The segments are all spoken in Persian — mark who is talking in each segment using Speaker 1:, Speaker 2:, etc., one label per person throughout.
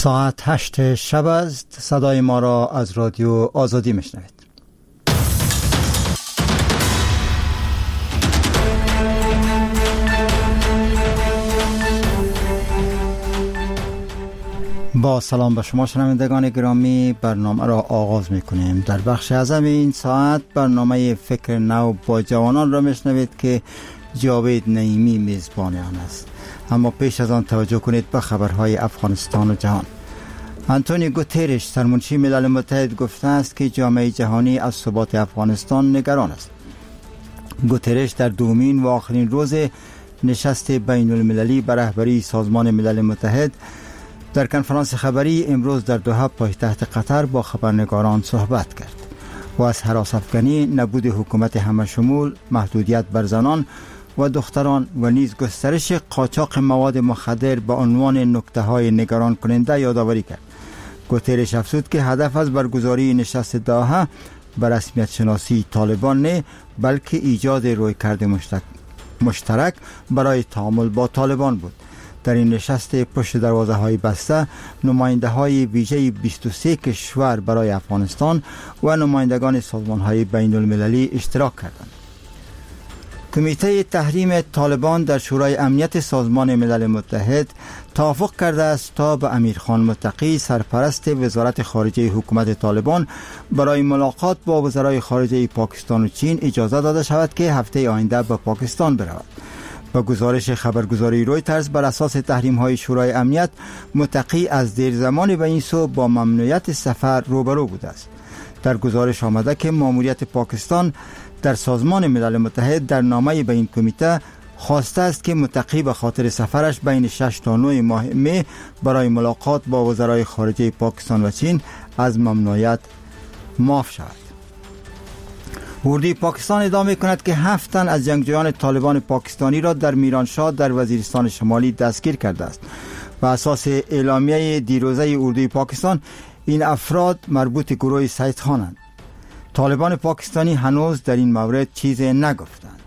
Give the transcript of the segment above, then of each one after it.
Speaker 1: ساعت 8 شب است. صدای ما را از رادیو آزادی میشنوید. با سلام به شما شنوندگان گرامی، برنامه را آغاز میکنیم. در بخش اعظم این ساعت برنامه فکر نو با جوانان را میشنوید که جاوید نعیمی میزبان آن است. اما پیش از آن توجه کنید به خبرهای افغانستان و جهان. آنتونیو گوترش سرمنشی ملل متحد گفته است که جامعه جهانی از ثبات افغانستان نگران است. گوترش در دومین و آخرین روز نشست بین المللی به رهبری سازمان ملل متحد در کنفرانس خبری امروز در دوحه پایتخت قطر با خبرنگاران صحبت کرد و از هراس افغانی، نبود حکومت همه‌شمول، محدودیت بر زنان و دختران و نیز گسترش قاچاق مواد مخدر به عنوان نکته‌های نگران کننده یادآوری کرد. گوترش افزود که هدف از برگزاری نشست دوحه به رسمیت شناسی طالبان نه، بلکه ایجاد رویکرد مشترک برای تعامل با طالبان بود. در این نشست پشت دروازه های بسته نماینده های ویژه 23 کشور برای افغانستان و نمایندگان سازمان های بین المللی اشتراک کردند. کمیته تحریم طالبان در شورای امنیت سازمان ملل متحد توافق کرده است تا به امیرخان متقی سرپرست وزارت خارجه حکومت طالبان برای ملاقات با وزرای خارجه پاکستان و چین اجازه داده شود که هفته آینده به پاکستان برود. با گزارش خبرگزاری رویترز بر اساس تحریم‌های شورای امنیت، متقی از دیر زمان به این سو با ممنوعیت سفر روبرو بوده است. در گزارش آمده که ماموریت پاکستان در سازمان ملل متحد در نامه به این کمیته خواسته است که متقی به خاطر سفرش بین 6 تا 9 ماه می برای ملاقات با وزرای خارجه پاکستان و چین از ممنوعیت معاف شود. اردوی پاکستان ادعا می‌کند که 7 تن از جنگجویان طالبان پاکستانی را در میرانشاه در وزیرستان شمالی دستگیر کرده است. بر اساس اعلامیه دیروزه اردوی پاکستان، این افراد مربوط گروه سید خانند. طالبان پاکستانی هنوز در این مورد چیزی نگفتند.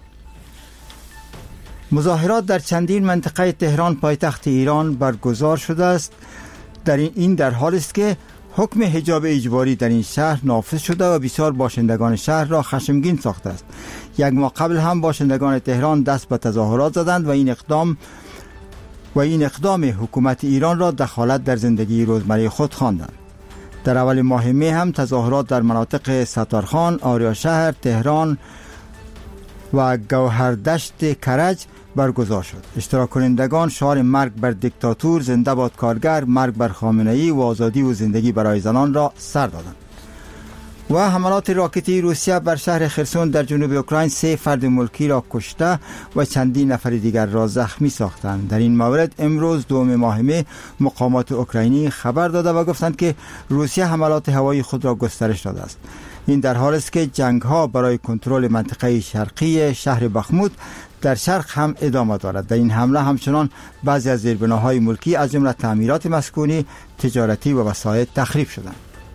Speaker 1: مظاهرات در چندین منطقه تهران پایتخت ایران برگزار شده است. در حال است که حکم حجاب اجباری در این شهر نافذ شده و بسیار باشندگان شهر را خشمگین ساخته است. یک ماه قبل هم باشندگان تهران دست به تظاهرات زدند و این اقدام حکومت ایران را دخالت در زندگی روزمره خود خواندند. در اول ماه می هم تظاهرات در مناطق ستارخان، آریاشهر، تهران و گوهردشت کرج برگزار شد. اشتراک کنندگان شعار مرگ بر دیکتاتور، زنده باد کارگر، مرگ بر خامنه‌ای و آزادی و زندگی برای زنان را سر دادند. و حملات راکتی روسیه بر شهر خرسون در جنوب اوکراین 3 فرد ملکی را کشته و چندین نفر دیگر را زخمی ساختند. در این مورد امروز 2 ماه می مقامات اوکراینی خبر داده و گفتند که روسیه حملات هوایی خود را گسترش داده است. این در حالی است که جنگ‌ها برای کنترل منطقه شرقی شهر بخمود در شرق هم ادامه دارد. در این حمله همچنان بعضی از زیربناهای ملکی از جمله تعمیرات مسکونی، تجارتی و وسایل تخریب شدند.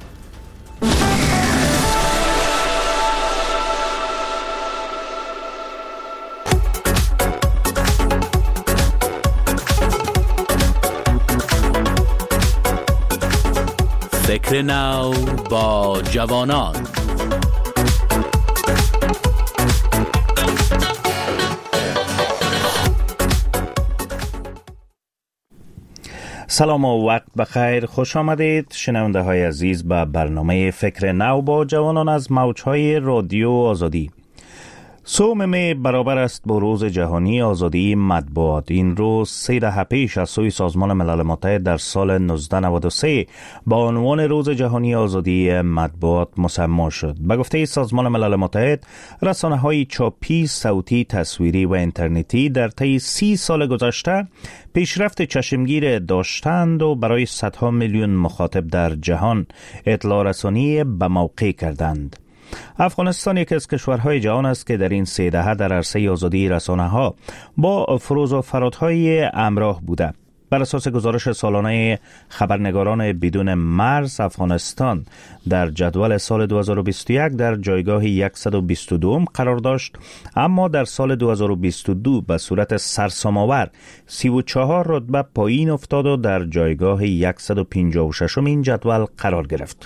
Speaker 2: فکر نو با جوانان. سلام و وقت بخیر، خوش آمدید شنونده های عزیز به برنامه فکر نو با جوانان از موجهای رادیو آزادی. سوم می برابر است با روز جهانی آزادی مطبوعات. این روز 3 دهه پیش از سوی سازمان ملل متحد در سال 1993 با عنوان روز جهانی آزادی مطبوعات مسمی شد. به گفته سازمان ملل متحد، رسانه‌های چاپی، صوتی، تصویری و اینترنتی در طی 30 سال گذشته پیشرفت چشمگیر داشتند و برای صدها میلیون مخاطب در جهان اطلاع رسانی به موقع کردند. افغانستان یکی از کشورهای جهان است که در این 3 دهه در عرصه آزادی رسانه‌ها با فروز و فرات‌های همراه بوده. بر اساس گزارش سالانه خبرنگاران بدون مرز، افغانستان در جدول سال 2021 در جایگاه 122 قرار داشت، اما در سال 2022 به صورت سرسام‌آور 34 رتبه پایین افتاد و در جایگاه 156 این جدول قرار گرفت.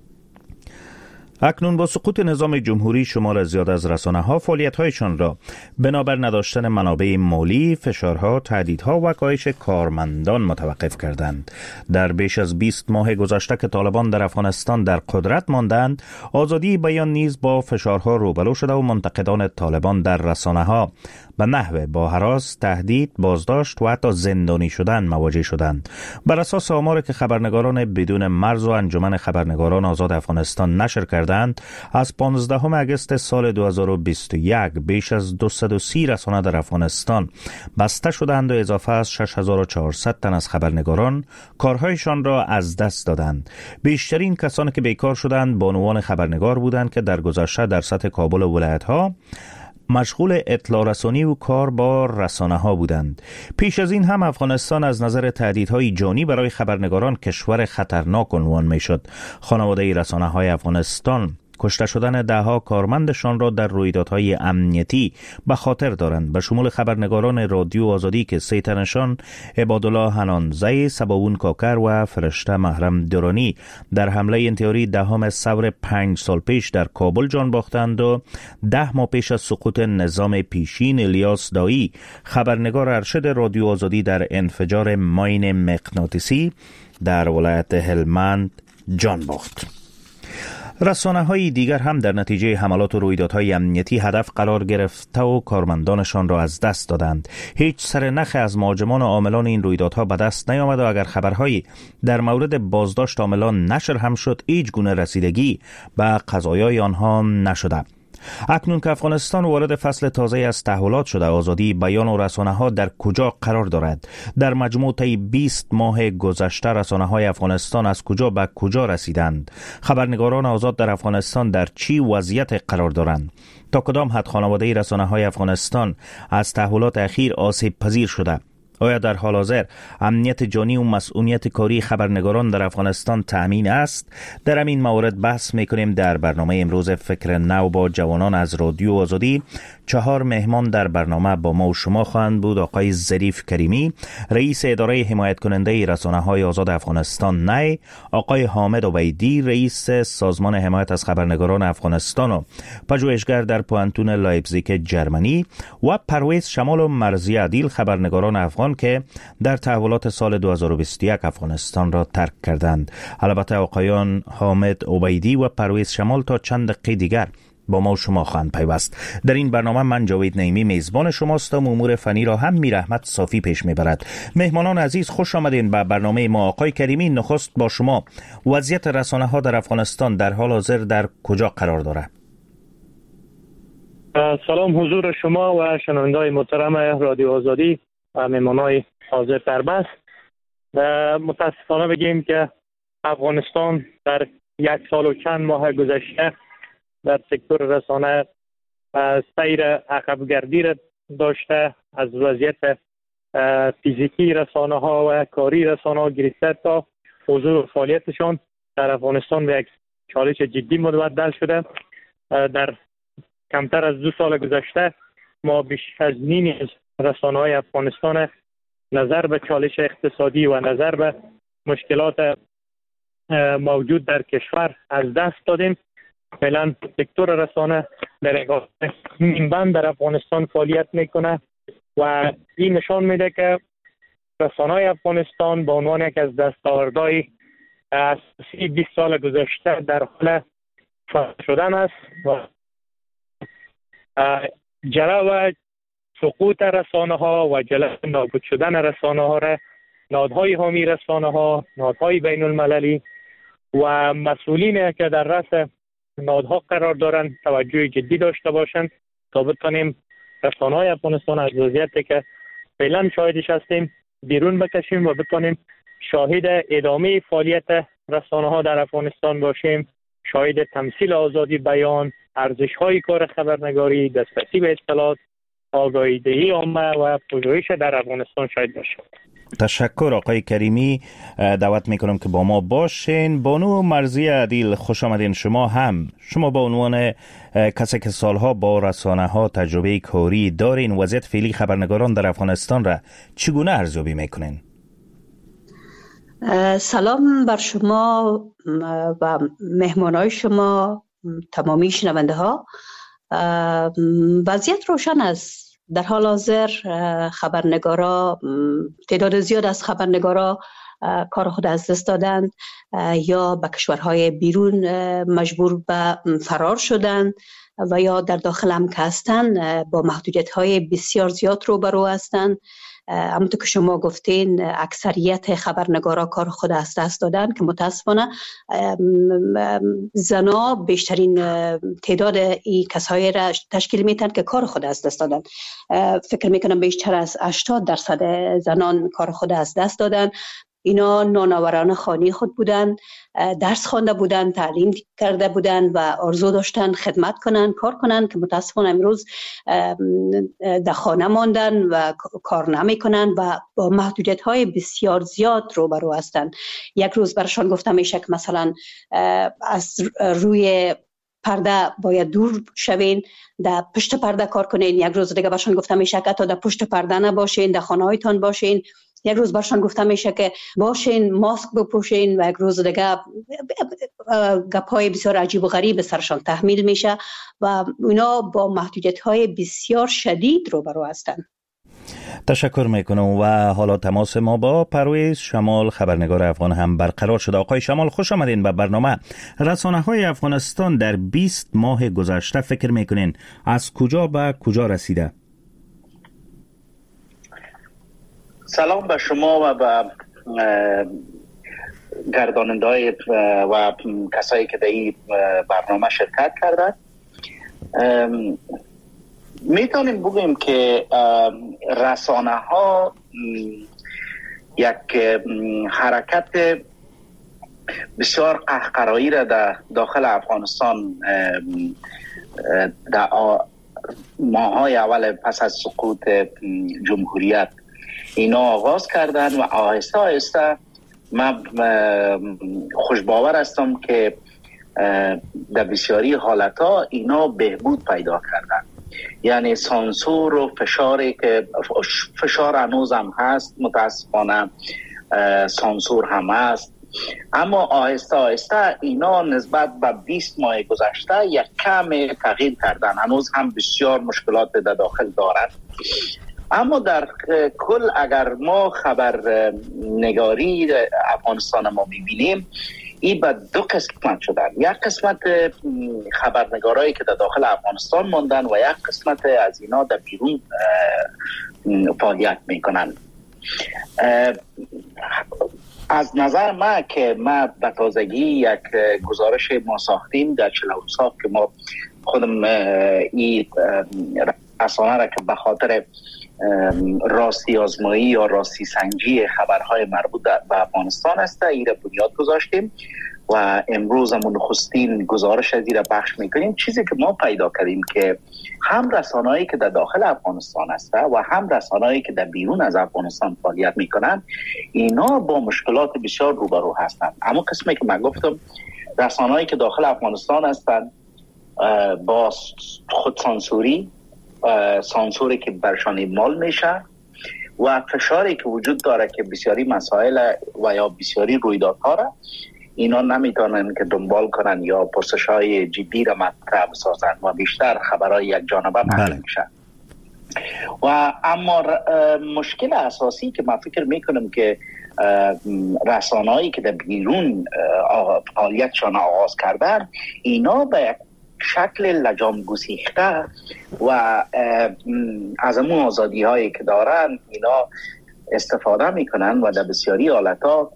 Speaker 2: اکنون با سقوط نظام جمهوری شمار زیاد از رسانه‌ها فعالیت‌هایشان را بنابر نداشتن منابع مالی، فشارها، تهدیدها و کاهش کارمندان متوقف کردند. در بیش از 20 ماه گذشته که طالبان در افغانستان در قدرت ماندند، آزادی بیان نیز با فشارها روبرو شده و منتقدان طالبان در رسانه‌ها به نحو با هراس، تهدید، بازداشت و حتی زندانی شدن مواجه شدند. بر اساس آماری که خبرنگاران بدون مرز و انجمن خبرنگاران آزاد افغانستان نشر کردند، از 15 اگست سال 2021 بیش از 230 رسانه در افغانستان بسته شدند و اضافه از 6400 تن از خبرنگاران کارهایشان را از دست دادند. بیشترین کسانی که بیکار شدند بانوان خبرنگار بودند که در گذشته در سطح کابل و ولایت‌ها مشغول اطلاع رسانی و کار با رسانه ها بودند. پیش از این هم افغانستان از نظر تهدیدهای جانی برای خبرنگاران کشور خطرناک عنوان می شد. خانواده رسانه های افغانستان کشته شدن دهها کارمندشان را در رویدادهای امنیتی به خاطر دارند، به شمول خبرنگاران رادیو آزادی که 3 تنشان عبادالله حنانزی، سباوون کاکر و فرشته محرم درانی در حمله انتحاری 10 ثور 5 سال پیش در کابل جان باختند و 10 ماه پیش از سقوط نظام پیشین الیاس دایی، خبرنگار ارشد رادیو آزادی در انفجار ماین مغناطیسی در ولایت هلمند جان باخت. رسانه‌های دیگر هم در نتیجه حملات و رویدادهای امنیتی هدف قرار گرفته و کارمندانشان را از دست دادند. هیچ سرنخ از مهاجمان و عاملان این رویدادها به دست نیامد و اگر خبرهایی در مورد بازداشت عاملان نشر هم شد، هیچ گونه رسیدگی به قضایای آنها نشده. اکنون که افغانستان وارد فصل تازه از تحولات شده، آزادی بیان و رسانه‌ها در کجا قرار دارد؟ در مجموع طی 20 ماه گذشته رسانه‌های افغانستان از کجا به کجا رسیدند؟ خبرنگاران آزاد در افغانستان در چی وضعیت قرار دارند؟ تا کدام حد خانواده رسانه‌های افغانستان از تحولات اخیر آسیب پذیر شده؟ آیا در حال حاضر امنیت جانی و مسئولیت کاری خبرنگاران در افغانستان تأمین است؟ در همین موارد بحث میکنیم در برنامه امروز فکر نو با جوانان از رادیو آزادی. 4 مهمان در برنامه با ما و شما خواهند بود: آقای ظریف کریمی، رئیس اداره حمایت کننده رسانه‌های آزاد افغانستان نی، آقای حامد عبیدی، رئیس سازمان حمایت از خبرنگاران افغانستان و پژوهشگر در پوهنتون لایپزیگ جرمنی، و پرویز شمال و مرزی عدیل، خبرنگاران افغان که در تحولات سال 2021 افغانستان را ترک کردند. البته آقایان حامد عبیدی و پرویز شمال تا چند دقیقه دیگر با ما و شما خواهند پیوست. در این برنامه من جاوید نعیمی میزبان شماست و امور فنی را هم میرحمت صافی پیش میبرد. مهمانان عزیز، خوش آمدین به برنامه ما. آقای کریمی، نخست با شما، وضعیت رسانه ها در افغانستان در حال حاضر در کجا قرار دارد؟
Speaker 3: سلام حضور شما و شنوندگان محترم رادیو آزادی و مهمانان حاضر در بحث. متاسفانه بگیم که افغانستان در 1 سال و چند ماه گذشته در سکتور رسانه سیر عقبگردی را داشته، از وضعیت فیزیکی رسانه ها و کاری رسانه ها گرفته تا حضور و فعالیتشان در افغانستان به یک چالش جدی متبدل شده. در کمتر از 2 سال گذشته ما بیش از نیم از رسانه های افغانستان نظر به چالش اقتصادی و نظر به مشکلات موجود در کشور از دست دادیم. فعلا سکتور رسانه در نیمبند در افغانستان فعالیت میکنه و این نشان میده که رسانه های افغانستان به عنوان یک از دستاوردهای اساسی 20 سال گذشته در حال فعال شدن است و جلو و سقوط رسانه ها و جلو نابود شدن رسانه ها را نهادهای حامی رسانه ها، نهادهای بین المللی و مسئولین که در رأس نهادها قرار دارند توجه جدی داشته باشند تا بتانیم رسانه های افغانستان از وضعیتی که فعلا شاهدش هستیم بیرون بکشیم و بتانیم شاهد ادامه فعالیت رسانه ها در افغانستان باشیم، شاهد تمثیل آزادی بیان، ارزش های کار خبرنگاری، دسترسی به اطلاعات، آگاهی دهی عامه و پژوهش در افغانستان شاهد باشیم.
Speaker 2: تشکر آقای کریمی. دعوت میکنم که با ما باشین. بانو مرضی عدیل، خوش آمدین. شما با عنوان کسی که سالها با رسانه ها تجربه کاری دارین، وضعیت فعلی خبرنگاران در افغانستان را چگونه ارزیابی میکنین؟
Speaker 4: سلام بر شما و مهمانای شما، تمامی شنونده ها. وضعیت روشن است. در حال حاضر خبرنگارا، تعداد زیاد از خبرنگارا کار خود از دست دادند یا به کشورهای بیرون مجبور به فرار شدند و یا در داخل هم که هستند با محدودیت‌های بسیار زیاد روبرو هستند. همونطور که شما گفتین اکثریت خبرنگارا کار خود از دست دادن که متاسفانه زنا بیشترین تعداد این کسایی را تشکیل میتن که کار خود از دست دادن. فکر میکنم بیشتر از 80% زنان کار خود از دست دادن. اینا نانآوران خانه خود بودن، درس خوانده بودن، تعلیم کرده بودن و آرزو داشتن خدمت کنن، کار کنن که متاسفانه امروز در خانه ماندن و کار نمی کنن و با محدودیت های بسیار زیاد روبرو هستن. یک روز برشان گفته میشه که مثلا از روی پرده باید دور شوین، در پشت پرده کار کنین. یک روز دیگه برشان گفته میشه که تا در پشت پرده نباشین، در خانه هایتان باشین. یک روز برشان گفته میشه که باشین ماسک بپوشین و یک روز دیگه گپ‌های بسیار عجیب و غریب سرشان تحمیل میشه و اونا با محدودیت‌های بسیار شدید روبرو هستند.
Speaker 2: تشکر میکنم و حالا تماس ما با پرویز شمال خبرنگار افغان هم برقرار شده. آقای شمال خوش آمدین به برنامه. رسانه‌های افغانستان در 20 ماه گذشته فکر میکنین از کجا به کجا رسیده؟
Speaker 5: سلام به شما و به گرداننده‌های و کسایی که در این برنامه شرکت کردند. میتونیم بگیم که رسانه ها یک حرکت بسیار قهقرایی را در داخل افغانستان در ماهای اول پس از سقوط جمهوریت اینا آغاز کردن و آهسته آهسته من خوشباور هستم که در بسیاری حالتها اینا بهبود پیدا کردن. یعنی سانسور و فشاری که فشار هنوز هم هست، متاسفانه سانسور هم هست، اما آهسته آهسته اینا نسبت به 20 ماه گذشته یک کم تغییر کردن. هنوز هم بسیار مشکلات در داخل دارد، اما در کل اگر ما خبر نگاری افغانستان ما ببینیم، این به دو قسمت شدن. یک قسمت خبرنگارایی که در داخل افغانستان ماندن و یک قسمت از اینا در بیرون فعالیت میکنن. از نظر ما که ما به تازگی یک گزارش ما ساختیم در چلوساف که ما خودم این رسانه را که به خاطر راستی آزمایی یا راستی سنجی خبرهای مربوط به افغانستان است، این را بنیاد گذاشتیم و امروز هم نخستین گزارش از این را پخش میکنیم. چیزی که ما پیدا کردیم که هم رسانه‌ای که در داخل افغانستان است و هم رسانه‌ای که در بیرون از افغانستان فعالیت میکنن، اینا با مشکلات بسیار روبرو هستند. اما قسمی که من گفتم، رسانه‌ای که داخل افغانستان هستند با خودسانسوری، سانسوری که برشان اعمال میشه و فشاری که وجود داره که بسیاری مسائل و یا بسیاری رویدادها را اینا نمیتونن که دنبال کنن یا پرسش‌های جدی را مطرح بسازن و بیشتر خبرهای یک جانبه پخش میشن. و اما مشکل اساسی که من فکر میکنم که رسانه‌ای که در بیرون فعالیتشان آغاز کردن، اینا به شکل لجام گسیخته و از امون آزادی هایی که دارن اینا استفاده میکنن و در بسیاری حالتا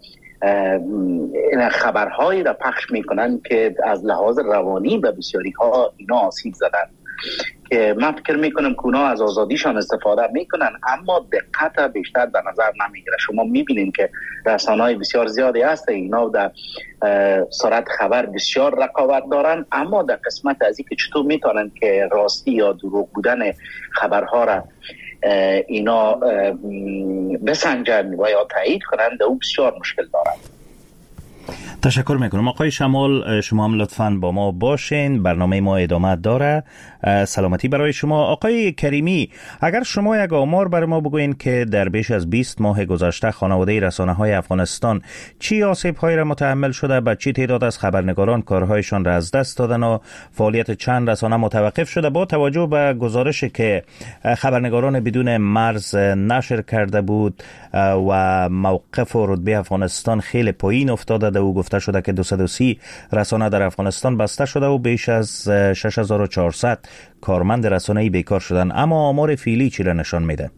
Speaker 5: خبرهایی را پخش میکنن که از لحاظ روانی به بسیاری ها اینا آسیب زدن، که من فکر میکنم که اونا از آزادیشان استفاده میکنن اما دقت بیشتر در نظر نمیگیره. شما میبینین که رسانه‌های بسیار زیادی هست، اینا در سرعت خبر بسیار رقابت دارن، اما در قسمت از این که چطور میتونن که راستی یا دروغ بودن خبرها را اینا بسنجن و یا تایید کنند او بسیار مشکل دارد.
Speaker 2: تشکر میکنم آقای شمال، شما هم لطفاً با ما باشین، برنامه ما ادامه داره. سلامتی برای شما. آقای کریمی، اگر شما یک آمار برای ما بگوین که در بیش از 20 ماه گذشته خانواده رسانه‌های افغانستان چی آسیب‌هایی را متحمل شده، به چی تعداد از خبرنگاران کارهایشان را از دست دادن و فعالیت چند رسانه متوقف شده، با توجه به گزارشی که خبرنگاران بدون مرز نشر کرده بود و موقف و رتبه افغانستان خیلی پایین افتاده و گفته شده که 230 رسانه در افغانستان بسته شده و بیش از 6400 کارمند رسانه‌ای بیکار شدن. اما آمار فعلی چی را نشان میده؟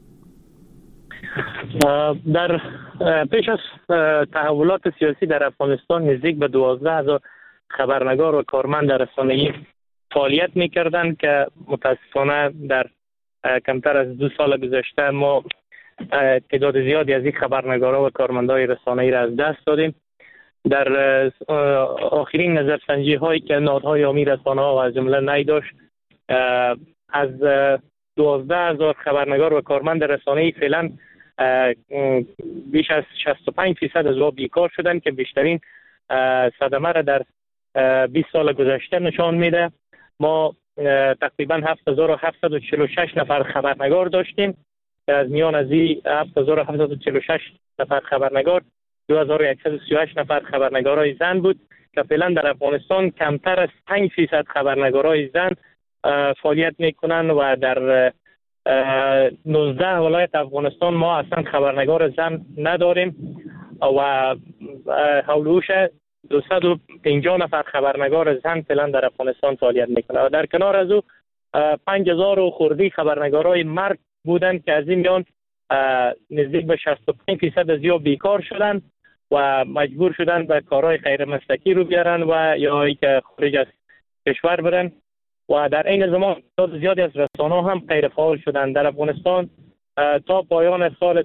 Speaker 3: در پیش از تحولات سیاسی در افغانستان نزدیک به 12000 خبرنگار و کارمند رسانه‌ای فعالیت می‌کردند که متاسفانه در کمتر از 2 سال گذشته ما تعداد زیادی از این خبرنگارا و کارمندای رسانه‌ای را از دست دادیم. در آخرین نظرسنجی هایی که نهادهای عامی رسانه‌ها و از جمله نی داشت، از 12000 خبرنگار و کارمند رسانه‌ای فعلا بیش از 65% از آنها بیکار شدند که بیشترین صدمه را در 20 سال گذشته نشان میده. ما تقریبا 7746 نفر خبرنگار داشتیم. از میان از این 7746 نفر خبرنگار 2138 نفر خبرنگارای زن بود که فعلا در افغانستان کمتر از 5% خبرنگارای زن فعالیت میکنن و در 19 ولایت افغانستان ما اصلا خبرنگار زن نداریم و حولوش 250 نفر خبرنگار زن فعلا در افغانستان فعالیت میکنه و در کنار از او 5000 و خردی خبرنگارای مرد بودند که از این میان نزدیک به 65% از یا بیکار شدن و مجبور شدن به کارهای غیر مسلکی رو بیارن و یا اینکه خارج از کشور برن و در این زمان تعداد زیادی از رسانه‌ها هم غیر فعال شدن در افغانستان. تا پایان سال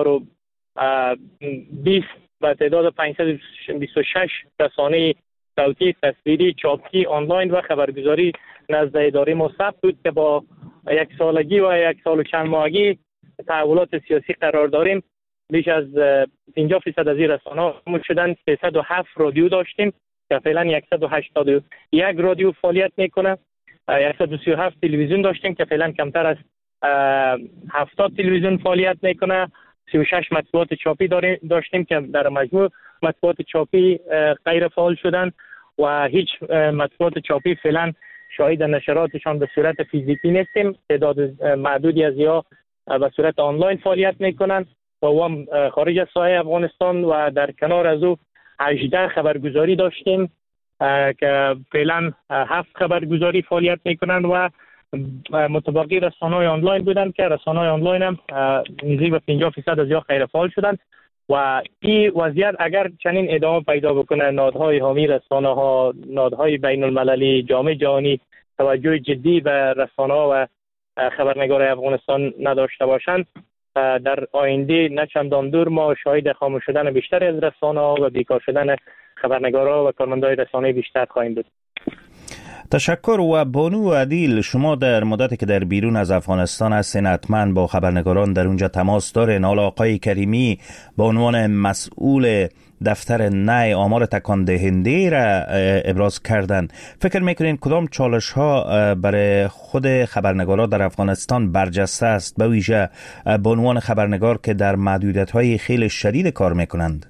Speaker 3: 2020 به تعداد 526 رسانه صوتی، تصویری، چاپی، آنلاین و خبرگزاری نزد اداره ما ثبت بود که با یک سالگی و یک سال و چند ماهگی تحولات سیاسی قرار داریم. بیش از 50% از این رسانه‌ها شدن. 307 رادیو داشتیم که فعلا 181 رادیو فعالیت میکنه. 137 تلویزیون داشتیم که فعلا کمتر از 70 تلویزیون فعالیت میکنه. 36 مطبوعات چاپی داشتیم که در مجموع مطبوعات چاپی غیر فعال شدن و هیچ مطبوعات چاپی فعلا شاهد نشراتشان به صورت فیزیکی نیستیم. تعداد معدودی از یا به صورت آنلاین فعالیت میکنن و هم خارج از ساحه افغانستان و در کنار از او 18 خبرگزاری داشتیم که فعلا 7 خبرگزاری فعالیت میکنن و متبقی رسانه‌های آنلاین بودن که رسانه‌های آنلاین هم نزدیک به 50% از یا غیر فعال شدن و این وضعیت اگر چنین ادامه پیدا بکنه، نهادهای حامی رسانه‌ها، نهادهای بین المللی، جامعه جهانی توجه جدی به رسانه‌ها و خبرنگارای افغانستان نداشته باشند، در آینده نه چندان دور ما شاهد خاموش شدن بیشتر از رسانه‌ها و بیکار شدن خبرنگارا و کارمندای رسانه‌ای بیشتر خواهیم بود.
Speaker 2: تشکر. و بانو عدیل، شما در مدتی که در بیرون از افغانستان هستین حتما با خبرنگاران در اونجا تماس دارین. حالا آقای کریمی به عنوان مسئول دفتر نی آمار تکان دهنده را ابراز کردن. فکر میکنین کدام چالش ها برای خود خبرنگاران در افغانستان برجسته است، به ویژه به عنوان خبرنگار که در محدودیت های خیلی شدید کار میکنند؟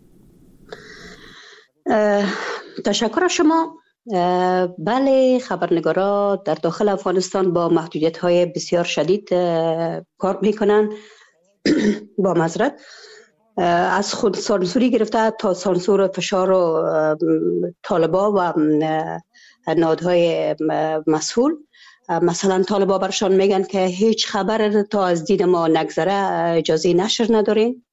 Speaker 4: تشکر شما. بله، خبرنگارا در داخل افغانستان با محدودیت‌های بسیار شدید کار میکنن. با معذرت، از خود سانسوری گرفته تا سانسور و فشار و طالبا و نهادهای مسئول. مثلا طالبا برشان میگن که هیچ خبر تا از دید ما نگذره اجازه نشر ندارین.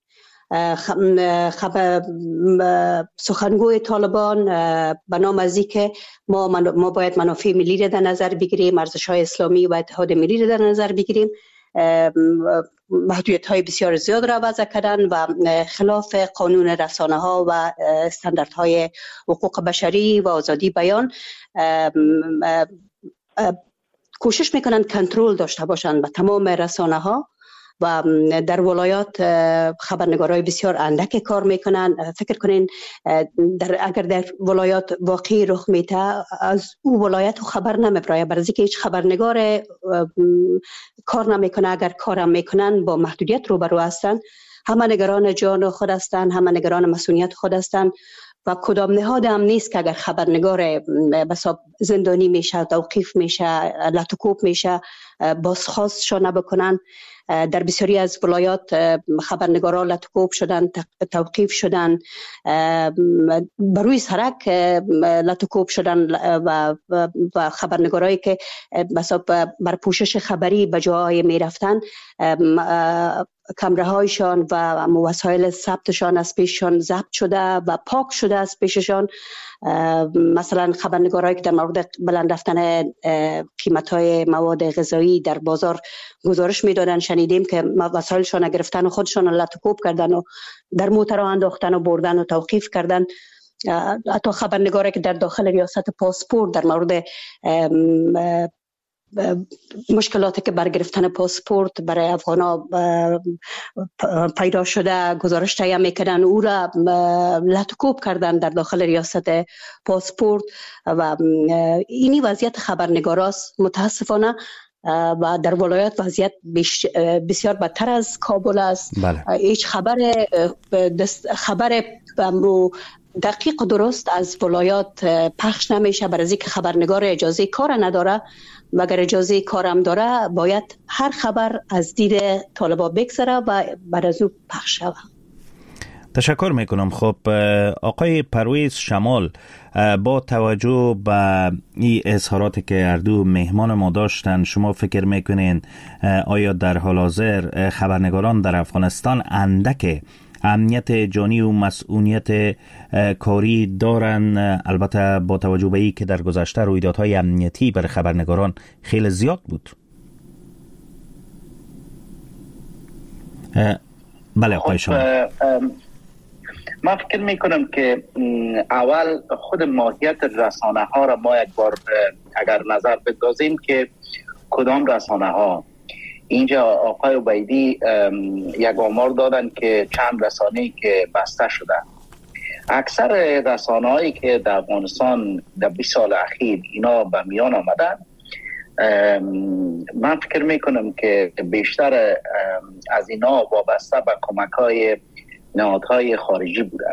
Speaker 4: سخنگوی طالبان به نام از این که ما باید منافع ملی را در نظر بگیریم، ارزش‌های اسلامی و اتحاد ملی را در نظر بگیریم، محدودیت‌های بسیار زیاد را وضع کردن و خلاف قانون رسانه‌ها و استانداردهای حقوق بشری و آزادی بیان کوشش میکنن کنترل داشته باشند به تمام رسانه ها و در ولایات خبرنگارای بسیار اندک کار میکنن. فکر کنین اگر در ولایات واقعی رخ میته از او ولایت خبر نمیبره، برای که هیچ خبرنگار کار نمیکنه. اگر کارم میکنن با محدودیت روبرو هستن، همه نگران جان خود هستن، همه نگران مسئولیت خود هستن و کدام نهاد هم نیست که اگر خبرنگار بساب زندانی میشه، توقیف میشه، لطوکوب میشه، بازخواستشان نبکنن. در بسیاری از ولایات خبرنگاران لطوکوب شدن، توقیف شدن، بروی سرک لطوکوب شدن و خبرنگارایی که بساب بر پوشش خبری به جاهای میرفتن کمره هایشان و وسایل ثبتشان از پیششان ضبط شده و پاک شده از پیششان. مثلا خبرنگارایی که در مورد بلند رفتن قیمت های مواد غذایی در بازار گزارش میدادن، شنیدیم که وسایلشان گرفتن و خودشان لطوکوب کردن و در موتر انداختن و بردن و توقیف کردن. حتی خبرنگاری که در داخل ریاست پاسپورت در مورد مشکلاتی که برگرفتن پاسپورت برای افغانا پیدا شده گزارش تهیه میکردن، او را لطوکوب کردن در داخل ریاست پاسپورت و اینی وضعیت خبرنگاراست متاسفانه. و در ولایات وضعیت بسیار بدتر از کابل است. هیچ خبر دقیق و درست از ولایات پخش نمیشه، برای اینکه خبرنگار اجازه کار نداره و اگر اجازه کارم داره باید هر خبر از دید طالبا بگذره و بعد از او پخش شود.
Speaker 2: تشکر میکنم. خب آقای پرویز شمال، با توجه به این اظهاراتی که اردو مهمان ما داشتن، شما فکر میکنین آیا در حال حاضر خبرنگاران در افغانستان اندک امنیت جانی و مسئولیت کاری دارن، البته با توجه به این که در گذشته رویدادهای امنیتی برای خبرنگاران خیلی زیاد بود؟ بله آقای شما.
Speaker 5: من فکر میکنم که اول خود ماهیت رسانه ها را ما یک بار اگر نظر بندازیم که کدام رسانه ها. اینجا آقای عبیدی یک آمار دادن که چند رسانه‌ای که بسته شده. اکثر رسانه‌هایی که در افغانستان در 20 سال اخیر اینا به میان آمدن، من فکر میکنم که بیشتر از اینا وابسته به کمک‌های نهادهای خارجی بودن.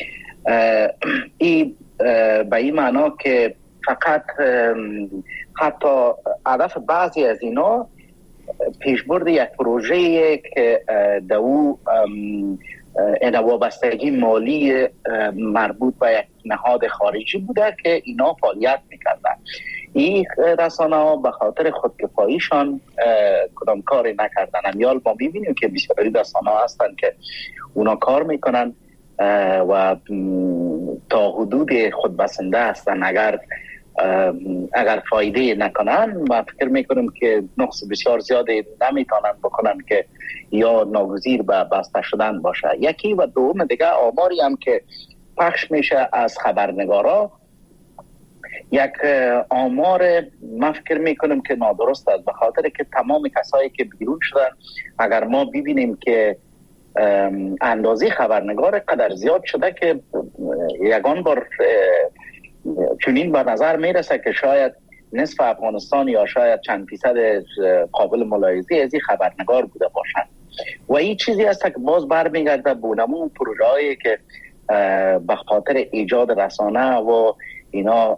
Speaker 5: این به این معنا که فقط حتی هدف بعضی از اینا پیشبرد یک پروژه که در او وابستگی مالی مربوط به یک نهاد خارجی بوده که اینا فعالیت میکردن. این رسانه ها به خاطر خودکفاییشان کدام کاری نکردن. امیال ما میبینیم که بسیاری رسانه ها هستن که اونا کار میکنن و تا حدود خودبسنده هستن. اگر فایده نکنن، من فکر میکنم که نقص بسیار زیادی نمیتونن بکنن که یا ناگزیر به بسته شدن باشه. یکی و دوم دیگه آماری هم که پخش میشه از خبرنگارا، یک آمار من فکر میکنم که نادرست است، به خاطر که تمام کسایی که بیرون شدن، اگر ما ببینیم که اندازه خبرنگار قدر زیاد شده که یگان بار چنین به نظر میرسه که شاید نصف افغانستان یا شاید چند فیصد قابل ملاحظه از این خبرنگار بوده باشند. و این چیزی است که باز برمیگرده به نمون پروژه‌ای که به خاطر ایجاد رسانه و اینا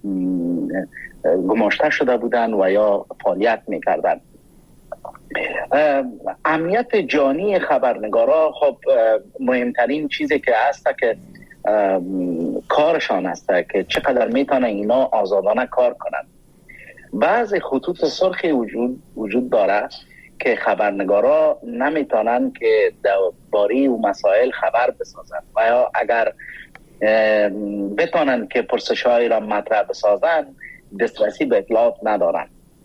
Speaker 5: گماشته شده بودن و یا فعالیت میکردن. امنیت جانی خبرنگارا خب مهمترین چیزی که هست که کارشان هست که چقدر میتونن اینا آزادانه کار کنن. بعضی خطوط سرخی وجود داره که خبرنگارا نمیتونن که درباره و مسائل خبر بسازن و یا اگر بتونن که پرسش‌هایی را مطرح بسازن دسترسی به اطلاعات ندارن.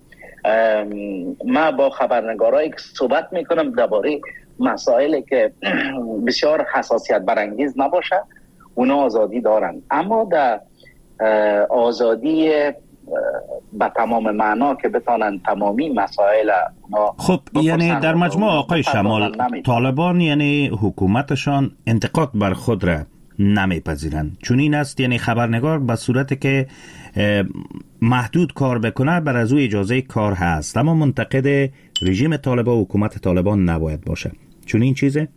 Speaker 5: ما با خبرنگارایی که صحبت میکنم درباره مسائلی که بسیار حساسیت برانگیز نباشه، اونا آزادی دارن، اما در آزادی به تمام معنا که بتانن تمامی مسائل اونا.
Speaker 2: خب یعنی در مجموع آقای شمال طالبان یعنی حکومتشان انتقاد بر خود را نمیپذیرند، چون این است یعنی خبرنگار به صورتی که محدود کار بکنه بر از او اجازه کار هست، اما منتقد رژیم طالبان و حکومت طالبان نباید باشه، چون این چیزه؟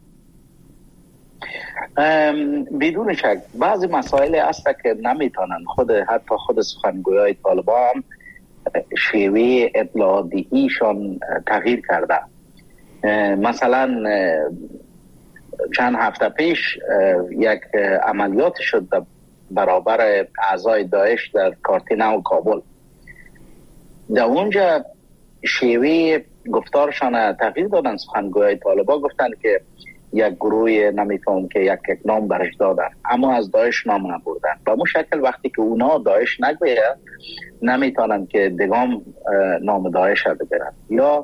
Speaker 5: بدون شک بعضی مسائل هست که نمیتونن حتی خود سخنگویای طالبان شیوه اطلاع دهیشان تغییر کرده. مثلا چند هفته پیش یک عملیات شد برابر اعضای داعش در کارتینه و کابل. در اونجا شیوه گفتارشان تغییر دادن. سخنگویای طالبان گفتن که یک گروه نمیفهم که یک نام برش دادن، اما از داعش نام نبردن. با مو شکل وقتی که اونا داعش نگوید نمیتونن که دگام نام داعش رو بگیرن. یا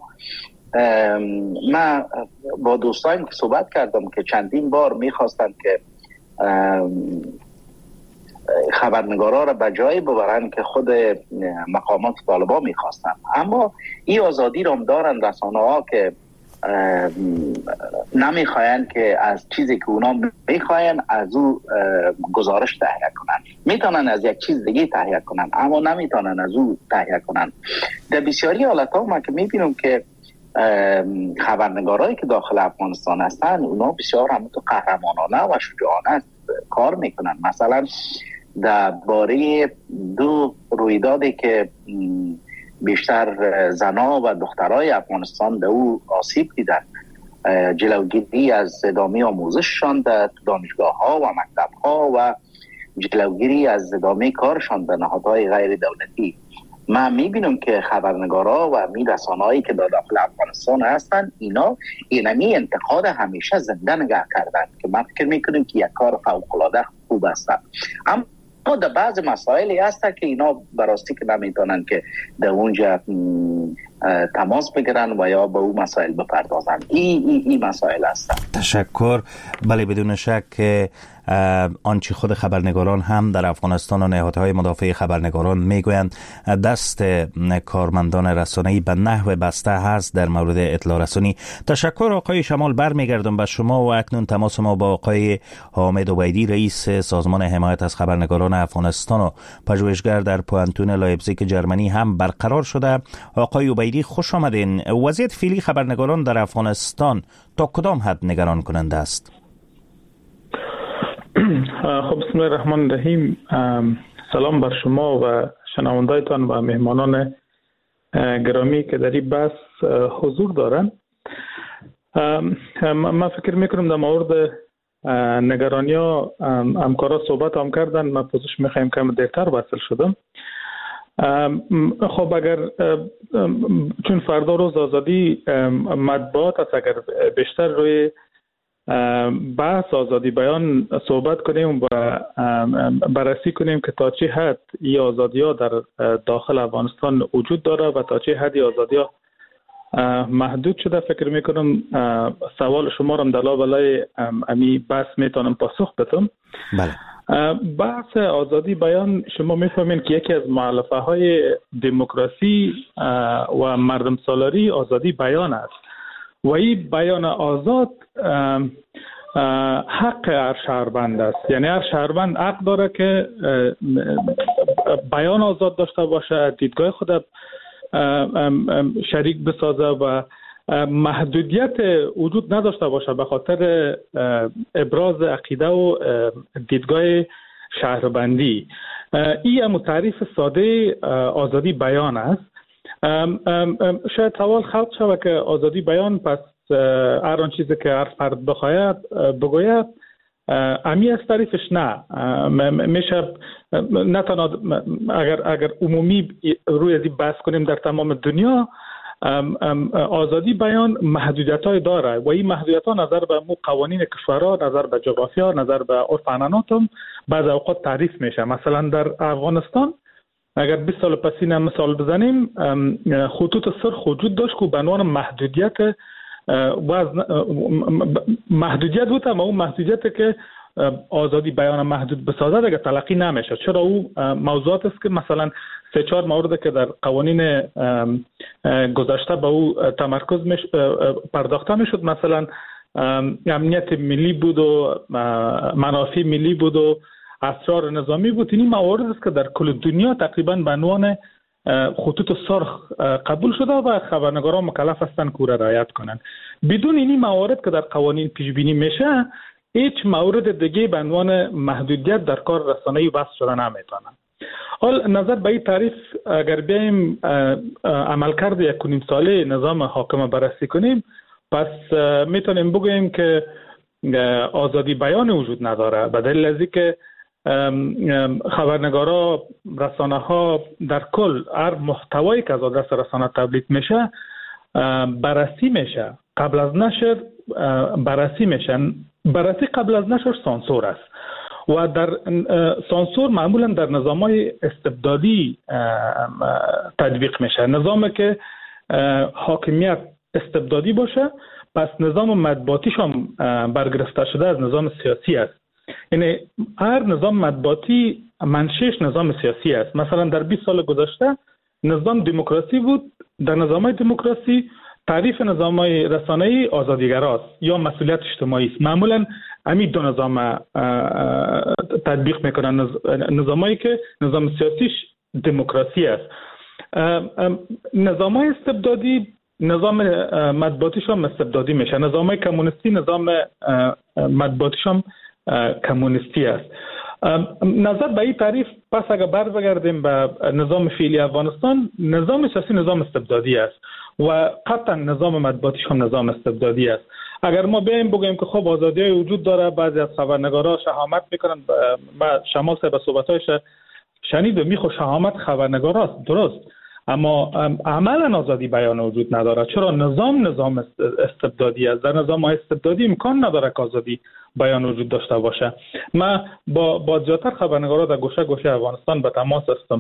Speaker 5: من با دوستان که صحبت کردم که چندین بار میخواستن که خبرنگارا را به جایی ببرن که خود مقامات طالبان میخواستن، اما این آزادی را دارن رسانه ها که نمیخواین که از چیزی که اونا میخواین از او گزارش تهیه کنن. میتونن از یک چیز دیگه تهیه کنن اما نمیتونن از او تهیه کنن. در بسیاری حالتها ما که میبینیم که خبرنگارایی که داخل افغانستان هستن اونا بسیار هم تو قهرمانانه و شجاعانه کار میکنن. مثلا در باره دو رویدادی که بیشتر زنا و دخترای افغانستان به او آسیب دیدن، جلوگیری از ادامه آموزششان در دانشگاه ها و مکتب ها و جلوگیری از ادامه کارشان در نهادهای غیر دولتی، ما میبینم که خبرنگارا و رسانه‌هایی که در داخل افغانستان هستن اینا اینمی انتقاد همیشه زنده نگه کردن که ما فکر میکنیم که یک کار فوق‌العاده خوب است. اما در بعض مسائلی هست که اینا براستی که نمیتونن که در اونجا تماس بگیرن و یا به اون مسائل بپردازن. این مسائل هست.
Speaker 2: تشکر. بله بدون شک آنچه خود خبرنگاران هم در افغانستان و نهادهای مدافع خبرنگاران میگویند دست کارمندان رسانه‌ای به نحو بسته هست در مورد اطلاع رسانی. تشکر آقای شمال. برمیگردم به شما و اکنون تماس ما با آقای حامد عبیدی رئیس سازمان حمایت از خبرنگاران افغانستان و پژوهشگر در پوانتون لایپزیگ جرمنی هم برقرار شده. آقای عبیدی خوش آمدین. وضعیت فعلی خبرنگاران در افغانستان تا کدام حد نگران کننده است؟
Speaker 6: خب بسم الله الرحمن الرحیم. سلام بر شما و شنوندایتان و مهمانان گرامی که در این بحث حضور دارن. من فکر میکنم در مورد نگرانی ها همکارا صحبت هم کردن، من پوزش میخوایم کم دیرتر وصل شدم. خب اگر چون فردا روز آزادی مطبوعات است، اگر بیشتر روی بحث آزادی بیان صحبت کنیم و بررسی کنیم که تا چه حد این آزادی ها در داخل افغانستان وجود داره و تا چه حد این آزادی ها محدود شده، فکر میکنم سوال شما را در لابلای امی بحث میتونم پاسخ بدم.
Speaker 2: بله.
Speaker 6: بحث آزادی بیان شما میفهمین که یکی از معلفه های دموکراسی و مردم سالاری آزادی بیان است و این بیان آزاد حق هر شهروند است. یعنی هر شهروند حق داره که بیان آزاد داشته باشه، دیدگاه خود شریک بسازه و محدودیت وجود نداشته باشه به خاطر ابراز عقیده و دیدگاه شهروندی. این هم تعریف ساده آزادی بیان است. شاید سوال خلق شود که آزادی بیان پس هر آن چیزی که هر فرد بخواید بگوید امی از تعریفش نه میشه. نه تنها اگر عمومی روی ازی بحث کنیم در تمام دنیا آزادی بیان محدودیت های داره و این محدودیت ها نظر به قوانین کشورها، نظر به جغرافیا، نظر به عرف عنعنات هم بعض اوقات تعریف میشه. مثلا در افغانستان اگر 20 سال پسین مثال بزنیم خطوط سرخ وجود داشت که به عنوان محدودیت محدودیت بود، اما اون محدودیت که آزادی بیان محدود بسازه دیگه تلقی نمیشه. چرا؟ او موضوعات است که مثلا 3-4 مورد که در قوانین گذشته به او تمرکز پرداخته میشد، مثلا امنیت ملی بود و منافع ملی بود و اسرار نظامی بود. این موارد است که در کل دنیا تقریبا به عنوان خطوط سرخ قبول شده و خبرنگاران مکلف هستند که را رعایت کنند. بدون این موارد که در قوانین پیش بینی میشه، هیچ مورد دیگه به عنوان محدودیت در کار رسانه‌ای بحث شده نمیتونه. حال نظر به این تعریف اگر بیایم عملکرد 1.5 ساله نظام حاکم بررسی کنیم، پس میتونیم بگوییم که آزادی بیان وجود نداره، به دلیل از اینکه خبرنگارا، رسانه ها در کل هر محتوایی که از آدرس رسانه تبلیغ میشه بررسی میشه، قبل از نشر بررسی میشن. بررسی قبل از نشر سانسور است و در سانسور معمولا در نظام‌های استبدادی تطبیق میشه. نظامی که حاکمیت استبدادی باشه، پس نظام مطبوعاتیش هم برگرفته شده از نظام سیاسی است. یعنی هر نظام مطبوعاتی منشأش نظام سیاسی است. مثلا در 20 سال گذشته نظام دموکراسی بود. در نظام‌های دموکراسی تعریف نظام‌های رسانه‌ای آزادیگراست یا مسئولیت اجتماعی است. معمولا همین دو نظام تطبیق میکنن، نظامایی که نظام سیاسیش دموکراسی است. نظام‌های استبدادی نظام مطبوعاتیش هم استبدادی میشه. نظام‌های کمونیستی نظام مطبوعاتیش هم کمونیستی است. نظر به این تعریف پس اگر برگردیم به نظام فعلی افغانستان، نظام سیاسی نظام استبدادی است و قطعا نظام مطبوعاتیش هم نظام استبدادی است. اگر ما بیایم بگیم که خب آزادی‌های وجود داره، بعضی از خبرنگارا شهامت میکنن، ما شمال به صحبت‌هایش شنید و میخو شهامت خبرنگاراست، درست، اما عملا آزادی بیان وجود نداره. چرا؟ نظام استبدادی است. در نظام استبدادی امکان نداره که آزادی بیان وجود داشته باشه. من با زیادتر خبرنگارا در گوشه افغانستان به تماس هستم.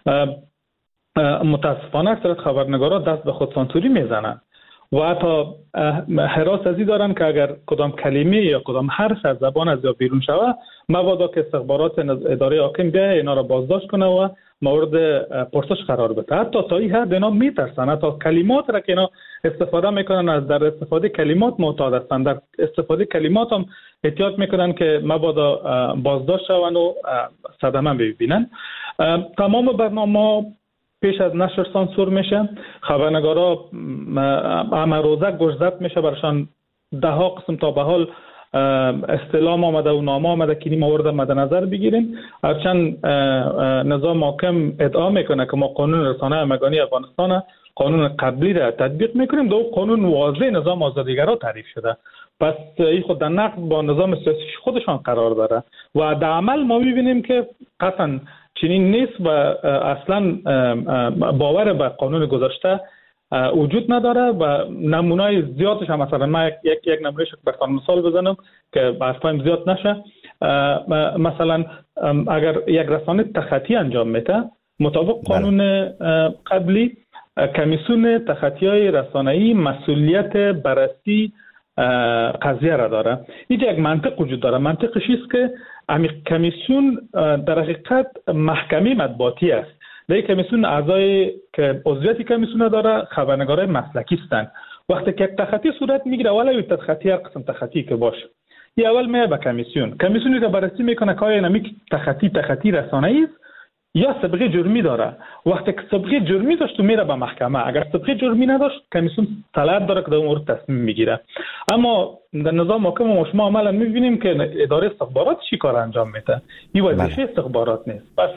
Speaker 6: متاسفانه اکثر خبرنگارا دست به خود سانسوری میزنن و حتی هراس ازی دارن که اگر کدام کلمه یا کدام حرف از زبان از یا بیرون شوه، مبادا که استخبارات اداره حاکم بیایه اینا را بازداشت کنه و مورد پرسش قرار بده. حتی تا این حد اینا میترسن، حتی کلمات را که اینا استفاده میکنن از در استفاده کلمات معتاد هستن، در استفاده کلمات هم احتیاط میکنن که مبادا بازداشت شون و صدمه ببینن. تمام برنامه پیش از نشر سانسور میشه. خبرنگارا همه روزه گوشزد میشه، برشان 10 قسم تا به حال استلام آمده و نامه آمده که این مورد مد نظر بگیریم. هرچند نظام حاکم ادعا میکنه که ما قانون رسانه همگانی افغانستان قانون قبلی را تطبیق میکنیم، دو قانون واضح نظام آزادیگرا تعریف شده، پس این خود در نقض با نظام سیاسی خودشان قرار داره و در عمل ما میبینیم که قطعا چنین نیست و اصلا باور به قانون گذشته وجود نداره و نمونه‌های زیادش هم، مثلا من یک نمونهش براتون مثال بزنم که حرفایم زیاد نشه. مثلا اگر یک رسانه تخطی انجام میده، مطابق قانون قبلی کمیسیون تخطی‌های رسانه‌ای مسئولیت بررسی قضیه را داره. اینجا یک منطق وجود داره. منطقش است که کمیسیون در حقیقت محکمه مطبوعاتی است. در کمیسیون اعضای که عضویت کمیسیون داره خبرنگارای مسلکی هستند. وقتی که تخطی صورت میگیره، ولی تخطی هر قسم تخطی که باشه، این اول میاد به کمیسیونی که بررسی میکنه که آیا نمی تخطی رسانه‌ای است یا سابقه جرمی داره. وقتی که سابقه جرمی داشت میره به محکمه، اگر سابقه جرمی نداشت کمیسیون صلاحیت داره که در اون مورد تصمیم میگیره. اما در نظام حاکم ما شما عملا میبینیم که اداره استخبارات چی کار انجام میده، این وظیفه استخبارات نیست. پس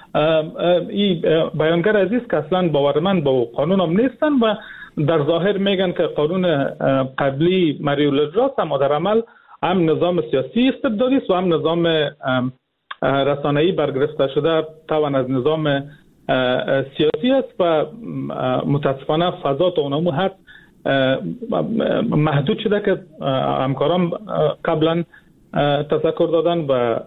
Speaker 6: این بیانگر عزیز که اصلا باورمند با قانون هم نیستن و در ظاهر میگن که قانون قبلی مریول اجراست، اما در عمل هم نظام سیاسی استبدادی است و هم نظام رسانه‌ای برگرفته شده توان از نظام سیاسی است و متاسفانه فضا تا اونمو حد محدود شده که همکاران قبلا تذکر دادن و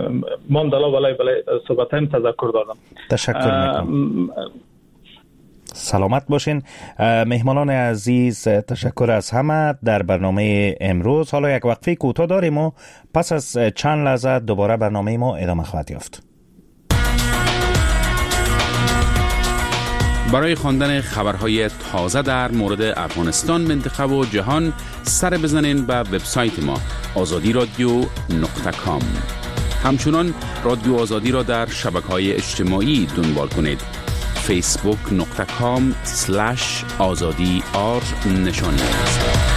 Speaker 6: ما هم دلا بلای صحبت هم تذکر دادم.
Speaker 2: تشکر میکنم. سلامت باشین. مهمانان عزیز، تشکر از همه در برنامه امروز. حالا یک وقفه کوتاه داریم و پس از چند لحظه دوباره برنامه ما ادامه خواهد یافت.
Speaker 7: برای خواندن خبرهای تازه در مورد افغانستان، منطقه و جهان سر بزنین به وبسایت ما azadiradio.com. همچنان رادیو آزادی را در شبکه‌های اجتماعی دنبال کنید. facebook.com/azadi_r نشان است.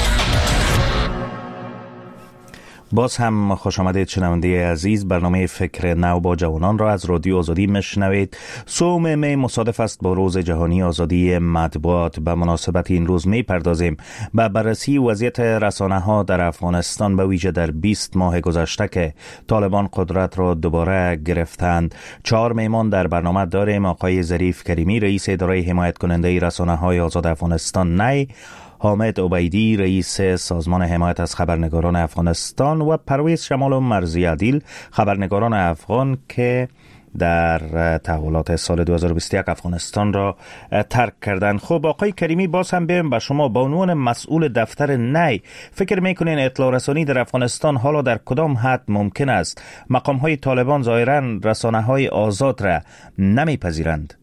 Speaker 2: باز هم خوش آمدید شنونده عزیز. برنامه فکر نو با جوانان را از رادیو آزادی میشنوید. سوم می مصادف است با روز جهانی آزادی مطبوعات. به مناسبت این روز میپردازیم به بررسی وضعیت رسانه ها در افغانستان، به ویژه در 20 ماه گذشته که طالبان قدرت را دوباره گرفتند. 4 میهمان در برنامه داریم: آقای ظریف کریمی، رئیس اداره حمایت کننده رسانه های آزاد افغانستان نی، حامد عبیدی، رئیس سازمان حمایت از خبرنگاران افغانستان، و پرویز شمال و مرزی عدیل، خبرنگاران افغان که در تحولات سال 2021 افغانستان را ترک کردند. خب آقای کریمی، باز هم بریم به شما. به عنوان مسئول دفتر نی، فکر میکنین اطلاع رسانی در افغانستان حالا در کدام حد ممکن است؟ مقام های طالبان ظاهرا رسانه های آزاد را نمیپذیرند.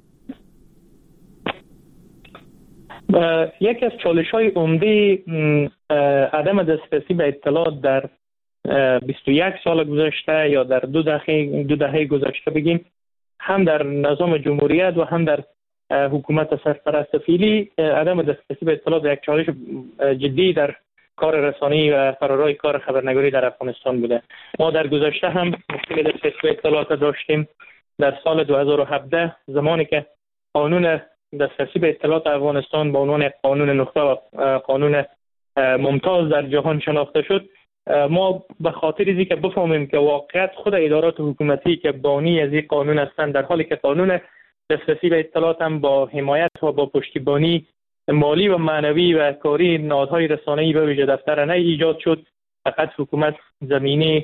Speaker 3: یکی از چالش‌های عمده عدم دسترسی به اطلاعات در 21 سال گذشته یا در دو دهه گذشته بگیم، هم در نظام جمهوریت و هم در حکومت سرپرست فعلی، عدم دسترسی به اطلاعات یک چالش جدی در کار رسانی و فرارای کار خبرنگاری در افغانستان بوده. ما در گذشته هم مشکل دسترسی به اطلاعات داشتیم. در سال 2017 زمانی که قانون دسترسی به اطلاعات افغانستان با عنوان قانون نخبه و قانون ممتاز در جهان شناخته شد، ما به خاطر اینکه بفهمیم که واقعیت خود ادارات حکومتی که بانی از این قانون هستند، در حالی که قانون دسترسی به اطلاعات هم با حمایت و با پشتیبانی مالی و معنوی و کاری نهادهای رسانه‌ای به ویژه دفتر نی ایجاد شد، فقط حکومت زمینی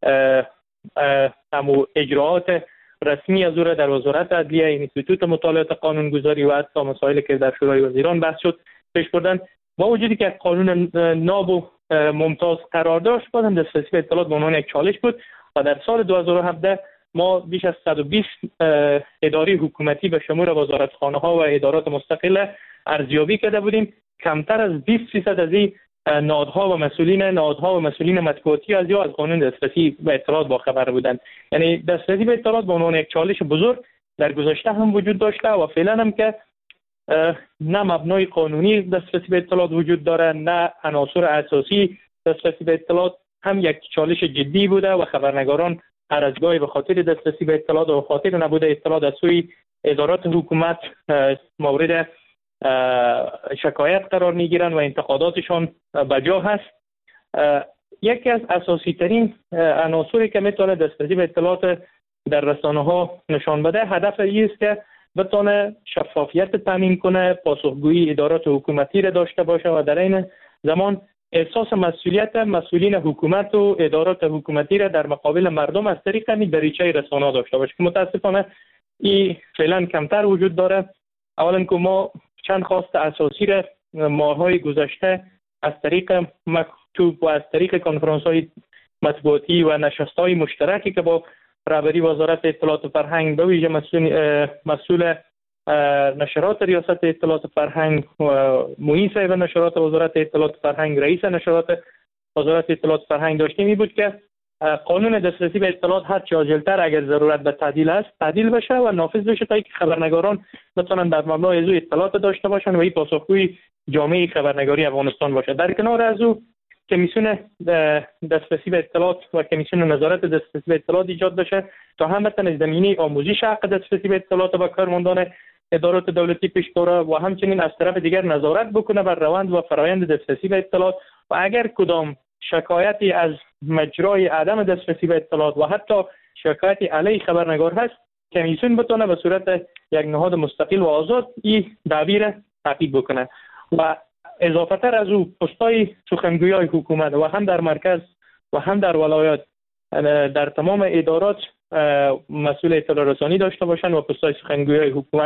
Speaker 3: اجراعات رسمی از او را در وزارت عدلیه، اینستیتوت مطالعات قانونگذاری و حتی مسائلی که در شورای وزیران بحث شد پیش بردن. با وجودی که قانون ناب و ممتاز قرار داشت، بازم دسترسی به اطلاعات به عنوان یک چالش بود و در سال 2017 ما بیش از 120 اداره حکومتی به شمول وزارتخانه ها و ادارات مستقله ارزیابی کرده بودیم. کمتر از 20% از این نهادها و مسئولین مطبوعاتی از قانون دسترسی به اطلاعات باخبر بودند. یعنی دسترسی به اطلاعات به عنوان یک چالش بزرگ در گذشته هم وجود داشته و فعلا هم که نه مبنای قانونی دسترسی به اطلاعات وجود داره، نه عناصر اساسی دسترسی به اطلاعات، هم یک چالش جدی بوده و خبرنگاران هر از گاهی به خاطر دسترسی به اطلاعات و خاطر نبود اطلاعات از سوی ادارات حکومت مورد شکایت قرار میگیرن و انتقاداتشان بجا هست. یکی از اساسی ترین عناصری که میتونه دسترسی به اطلاعات در رسانه ها نشان بده، هدف است که بتونه شفافیت تامین کنه، پاسخگویی ادارات حکومتی را داشته باشه و در این زمان احساس مسئولیت مسئولین حکومت و ادارات حکومتی را در مقابل مردم از طریق همین دریچه رسانه داشته باشه که متاسفانه این فعلا کمتر وجود داره. اولا که ما چند خواست اساسی را ماه‌های گذشته از طریق مکتوب و از طریق کنفرانس‌های مطبوعاتی و نشست‌های مشترکی که با رهبری وزارت اطلاعات و فرهنگ به ویژه مسئول نشرات ریاست اطلاعات و فرهنگ و معین صاحب نشرات وزارت اطلاعات و فرهنگ، رئیس نشرات وزارت اطلاعات و فرهنگ داشتیم، این بود که قانون دسترسی به اطلاعات هر چه عاجل‌تر اگر ضرورت به تعدیل است تعدیل بشه و نافذ بشه تا اینکه خبرنگاران بتونن در مبنای از اطلاعات داشته باشن و این پاسخگوی جامعه خبرنگاری افغانستان باشه. در کنار از او کمیسیون دسترسی به اطلاعات و کمیسیون نظارت دسترسی به اطلاعات ایجاد بشه تا هم بتونه زمینه آموزش حق دسترسی به اطلاعات و کارمندان ادارات دولتی پیش بره و همچنین از طرف دیگر نظارت بکنه بر روند و فرایند دسترسی به اطلاعات و اگر کدام شکایتی از مجرای عدم دسترسی به اطلاعات و حتی شکایتی علیه خبرنگار هست، کمیسیون بتونه به صورت یک نهاد مستقل و آزاد این دعوی را تعقیب بکنه و اضافه تر از او پستای سخنگویای حکومت و هم در مرکز و هم در ولایات در تمام ادارات مسئول اطلاع رسانی داشته باشند و پستای سخنگویای حکومت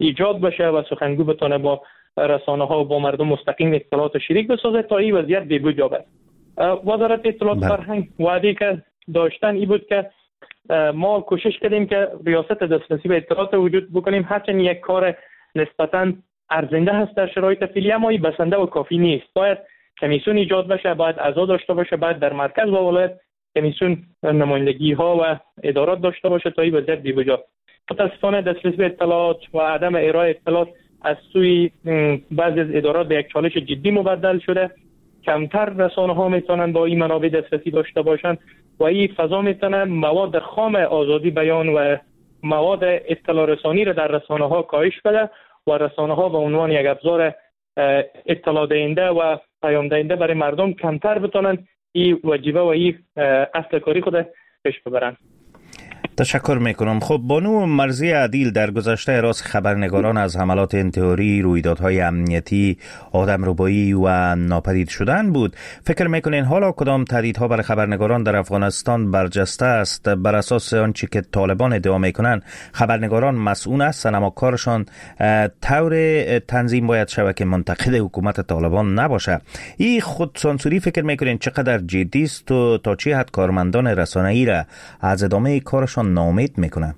Speaker 3: ایجاد بشه و سخنگو بتونه با رسانه ها و با مردم مستقیم اطلاعات شریک بسازه تا این وضعیت بهبود یابد. وزارت اطلاعات فرهنگ وعده که داشتن این بود که ما کوشش کردیم که ریاست دسترسی به اطلاعات وجود بکنیم، هرچند یک کار نسبتاً ارزنده هست در شرایط فعلی، اما این بسنده و کافی نیست. باید کمیسیون ایجاد بشه، باید اعضا داشته باشه، باید در مرکز و ولایت کمیسیون نمایندگی ها و ادارات داشته باشه تا این وضعیت بهبود یابد. متاسفانه دسترسی به اطلاعات و عدم ارائه اطلاعات از سوی بعضی از ادارات به یک چالش جدی مبدل شده. کمتر رسانه ها میتونن با این منابع دسترسی داشته باشن و این فضا میتونه مواد خام آزادی بیان و مواد اطلاع رسانی را در رسانه ها کاهش بده و رسانه ها به عنوان یک ابزار اطلاع دهنده و پیام دهنده برای مردم کمتر بتونن این وجیبه و این اصل کاری خود پیش ببرن.
Speaker 2: تشکر میکنم. خب بانو مرزی عدیل، در گذشته راست خبرنگاران از حملات انتحاری، رویدادهای امنیتی، آدمربایی و ناپدید شدن بود. فکر میکنین حالا کدام تهدیدها برای خبرنگاران در افغانستان برجسته است؟ بر اساس آنچه که طالبان ادعا میکنن خبرنگاران مسئول هستند، اما کارشان طور تنظیم باید شود که منتقد حکومت طالبان نباشه. این خودسانسوری فکر میکنین چقدر جدی است و تا چه حد کارمندان رسانه‌ای را از ادامه کارشان ناامید میکنه؟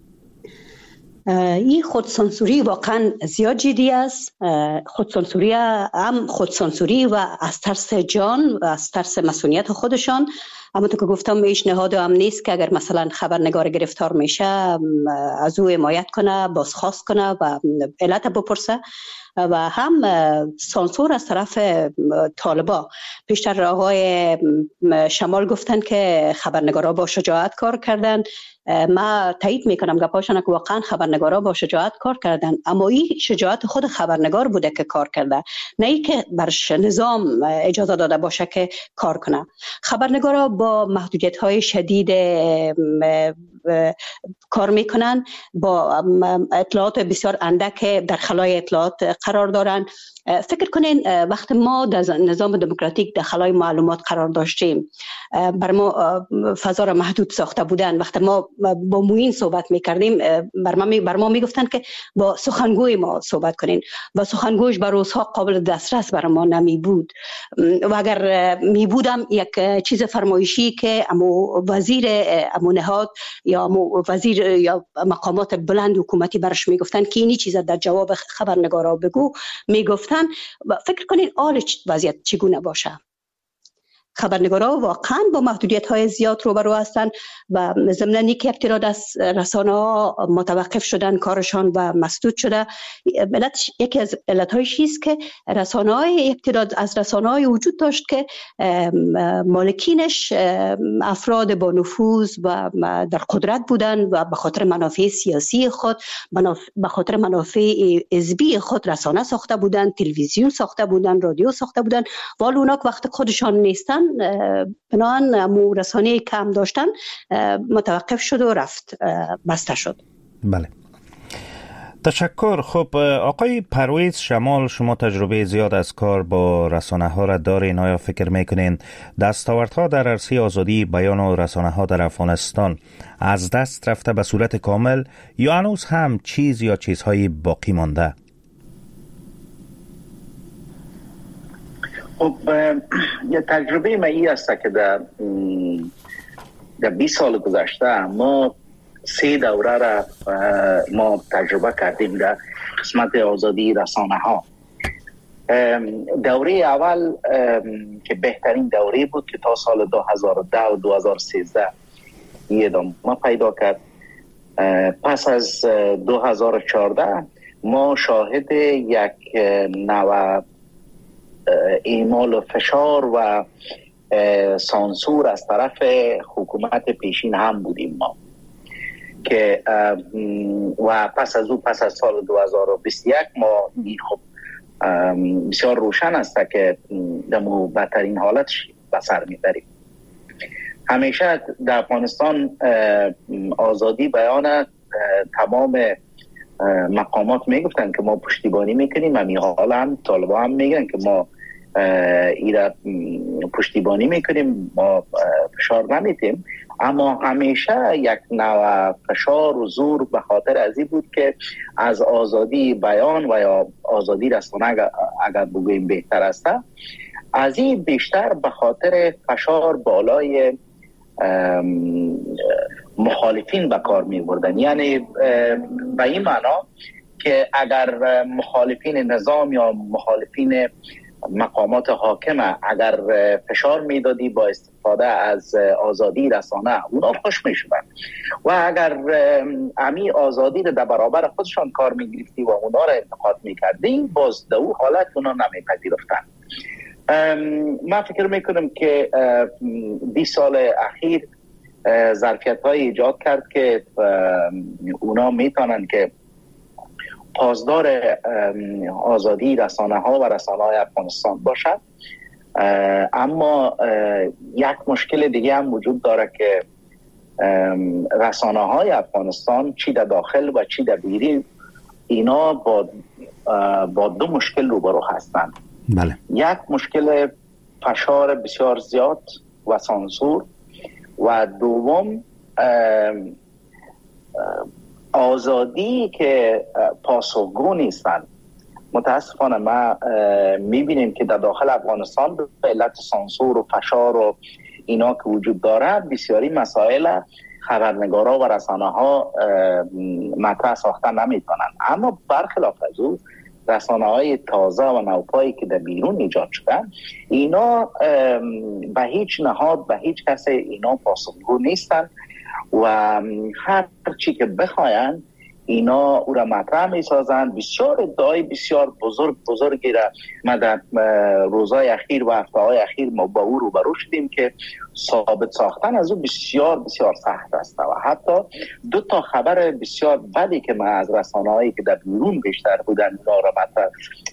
Speaker 4: این خودسانسوری واقعا زیاد جدی است. خودسانسوری هم خودسانسوری و از ترس جان و از ترس مسئولیت خودشان. اما تو که گفتم ایش نهاد هم نیست که اگر مثلا خبرنگار گرفتار میشه از او حمایت کنه، بازخواست کنه و علت بپرسه. و هم سانسور از طرف طالبا. پیشتر آقای شمال گفتن که خبرنگارا با شجاعت کار کردن. ما تایید میکنم گپاشون که واقعا خبرنگارا با شجاعت کار کردن، اما این شجاعت خود خبرنگار بوده که کار کرده، نه ای که برش نظام اجازه داده باشه که کار کنه. خبرنگارا با محدودیت های شدید کار میکنن، با اطلاعات بسیار اندک در خلای اطلاعات قرار دارن. فکر کنین وقت ما در نظام دموکراتیک در خلای معلومات قرار داشتیم، بر ما فضا را محدود ساخته بودن. وقت ما با موین صحبت میکردیم بر ما میگفتن که با سخنگوی ما صحبت کنین و سخنگوش بر روزها قابل دسترس بر ما نمی بود و اگر می بودم یک چیز فرمایشی که امو وزیر امو نهاد یا امو وزیر یا مقامات بلند حکومتی برش میگفتن که اینی چیز در جواب خبرنگارا بگو، میگفتن فکر کنین آل وضعیت چگونه باشه. خبرنگارا واقعا با محدودیت‌های زیاد روبرو هستند و ضمن اینکه یک تعداد از رسانه‌ها متوقف شدن کارشان و مسدود شده. یکی از علت‌هایش است که یک تعداد از رسانه‌های وجود داشت که مالکینش افراد با نفوذ و در قدرت بودن و به خاطر منافع سیاسی خود، به خاطر منافع حزبی خود رسانه ساخته بودن، تلویزیون ساخته بودن، رادیو ساخته بودن. ولی اونا که وقت خودشان نیستن بنان رسانه کم داشتن متوقف شد و رفت، بسته شد.
Speaker 2: بله، تشکر. خب آقای پرویز شمال، شما تجربه زیاد از کار با رسانه ها را دارین. آیا فکر میکنین دستاوردها در عرصه آزادی بیان و رسانه ها در افغانستان از دست رفته به صورت کامل یا هنوز هم چیزهای باقی مانده؟
Speaker 5: خب یه تجربه ما ای است که در 20 سال گذشته ما 3 دوره را ما تجربه کردیم در قسمت آزادی رسانه ها. دوره اول که بهترین دوره بود که تا سال 2010 و 2013 یه ادامه پیدا کرد. پس از 2014 ما شاهد یک نوع اعمال و فشار و سانسور از طرف حکومت پیشین هم بودیم ما که و پس از سال 2021 ما خب بسیار روشن است که در بدترین حالت به سر میبریم. همیشه در افغانستان آزادی بیان تمام مقامات میگفتن که ما پشتیبانی میکنیم، همین حال هم طالبان هم میگن که ما ایره پشتیبانی میکنیم، ما فشار نمیتیم، اما همیشه یک نوع فشار و زور به خاطر ازی بود که از آزادی بیان و یا آزادی رسانه اگر بگوییم بهتر است، از این بیشتر به خاطر فشار بالای مخالفین به کار می بردن. یعنی به این معنا که اگر مخالفین نظام یا مخالفین مقامات حاکمه اگر فشار میدادی با استفاده از آزادی رسانه، اونا خوش میشدن و اگر امی آزادی رو در برابر خودشان کار میگرفتی و اونا را انتقاد میکردی، باز در اون حالت اونا نمیپذیرفتن. من فکر میکنم که 20 سال اخیر ظرفیت های ایجاد کرد که اونا میتونن که پاسدار آزادی رسانه ها و رسانه های افغانستان باشد. اما یک مشکل دیگه هم وجود داره که رسانه های افغانستان چی در داخل و چی در بیرون اینا با دو مشکل روبرو هستند.
Speaker 2: بله.
Speaker 5: یک مشکل فشار بسیار زیاد و سانسور و دوم آزادی که پاسخگو نیستند. متاسفانه ما میبینیم که در داخل افغانستان به علت سانسور و فشار و اینا که وجود داره بسیاری مسائل خبرنگارا و رسانه ها مطرح ساختن نمیتونن، اما برخلاف از او رسانه های تازه و نوپایی که در بیرون ایجاد شدن اینا به هیچ نهاد به هیچ کس اینا پاسخگو نیستن و هر چی که بخواین اینا او را مطرح می سازند. بسیار ادعای بسیار بزرگی را ما در روزهای اخیر و هفته‌های اخیر ما با او روبرو شدیم که ثابت ساختن از او بسیار بسیار سخت است و حتی 2 تا خبر بسیار بدی که ما از رسانه‌هایی که در بیرون بیشتر بودن اونا را مطرح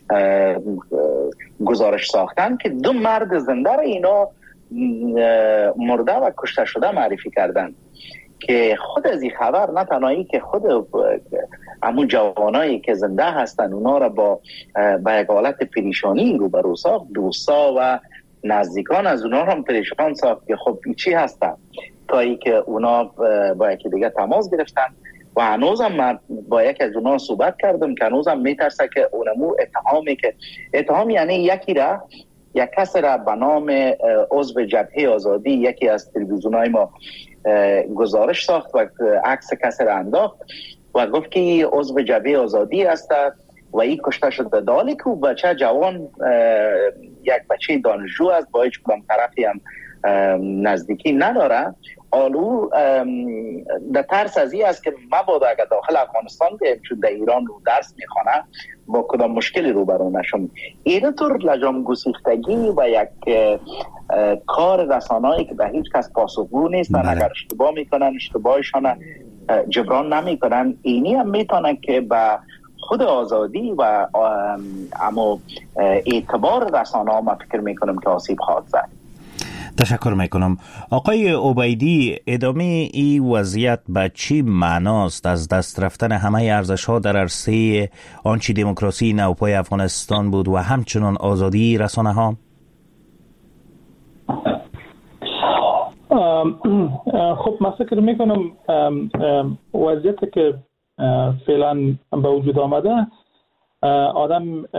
Speaker 5: گزارش ساختن که 2 مرد زنده را اینا مرده و کشته شده معرفی کردن که خود از این خبر نه تنهایی که خود همون جوانایی که زنده هستن اونا را با یک حالت پریشانی روبرو ساخت، دوستا و نزدیکان از اونا هم پریشان ساخت که خب چی هستن، تا ای که اونا با یکی دیگه تماس گرفتن و هنوزم من با یکی از اونا صحبت کردم که هنوزم میترسه که اونمو اتهام یعنی یکی را یک کس را به نام عضو جبهه آزادی یکی از تلویزیون‌های ما گزارش ساخت و عکس کسی را انداخت و گفت که این عضو جبهه آزادی است و این کشته شده، دالی که بچه جوان یک بچه دانشجو است با هیچ کدام طرفی هم نزدیکی نداره. آلو در ترس از این است که مبادا اگر داخل افغانستان بیم چون در ایران رو درس میخوانه با کدام مشکلی روبرو نشم. این طور لجام گسیختگی و یک کار رسانه‌ای که به هیچ کس پاسخگو نیستن، اگر اشتباه میکنن اشتباهشان جبران نمیکنن، اینی هم میتونه که به خود آزادی و اما اعتبار رسانه‌ها ما فکر میکنم که آسیب خواهد زد.
Speaker 2: تشکر میکنم. آقای عبیدی، ادامه این وضعیت به چی معناست؟ از دست رفتن همه ارزش‌ها در عرصه آنچه دموکراسی نوپای افغانستان بود و همچنان آزادی رسانه‌ها؟
Speaker 6: خب من فکر میکنم وضعیتی که فعلا به وجود آمده آدم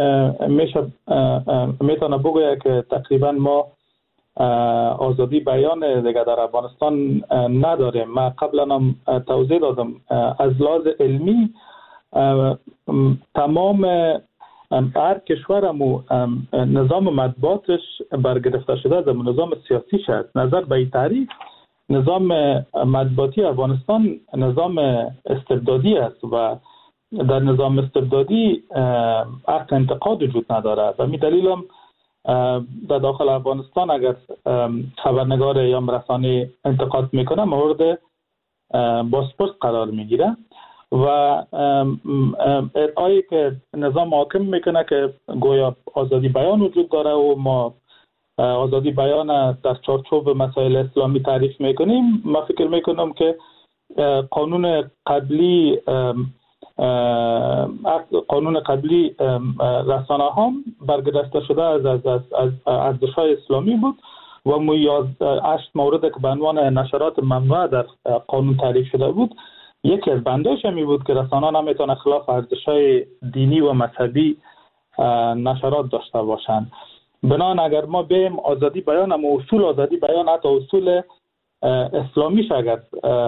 Speaker 6: میتونه بگوید که تقریبا ما آزادی بیان دیگه در افغانستان نداریم. من قبلا هم توضیح دادم از لحاظ علمی تمام هر کشورمو نظام مطبوعاتش برگرفته شده از نظام سیاسی شد. نظر به این تعریف نظام مطبوعاتی افغانستان نظام استبدادی است و در نظام استبدادی حق انتقاد وجود نداره و می دلیل هم در داخل افغانستان اگر خبرنگار یا رسانه انتقاد میکنه مورد بازپرس قرار میگیره و ادعایی که نظام حاکم میکنه که گویا آزادی بیان وجود داره و ما آزادی بیان در چارچوب مسائل اسلامی تعریف میکنیم. من فکر میکنم که قانون قبلی قانون قبلی رسانه ها برگرفته شده از ارزش‌های اسلامی بود و 8 مورد که به عنوان نشرات ممنوعه در قانون تعریف شده بود، یکی از بنداش می بود که رسانه نمیتونه خلاف ارزش‌های دینی و مذهبی نشرات داشته باشند. بنابراین اگر ما بیم آزادی بیان، اما اصول آزادی بیان، حتی اصول اسلامیش اگر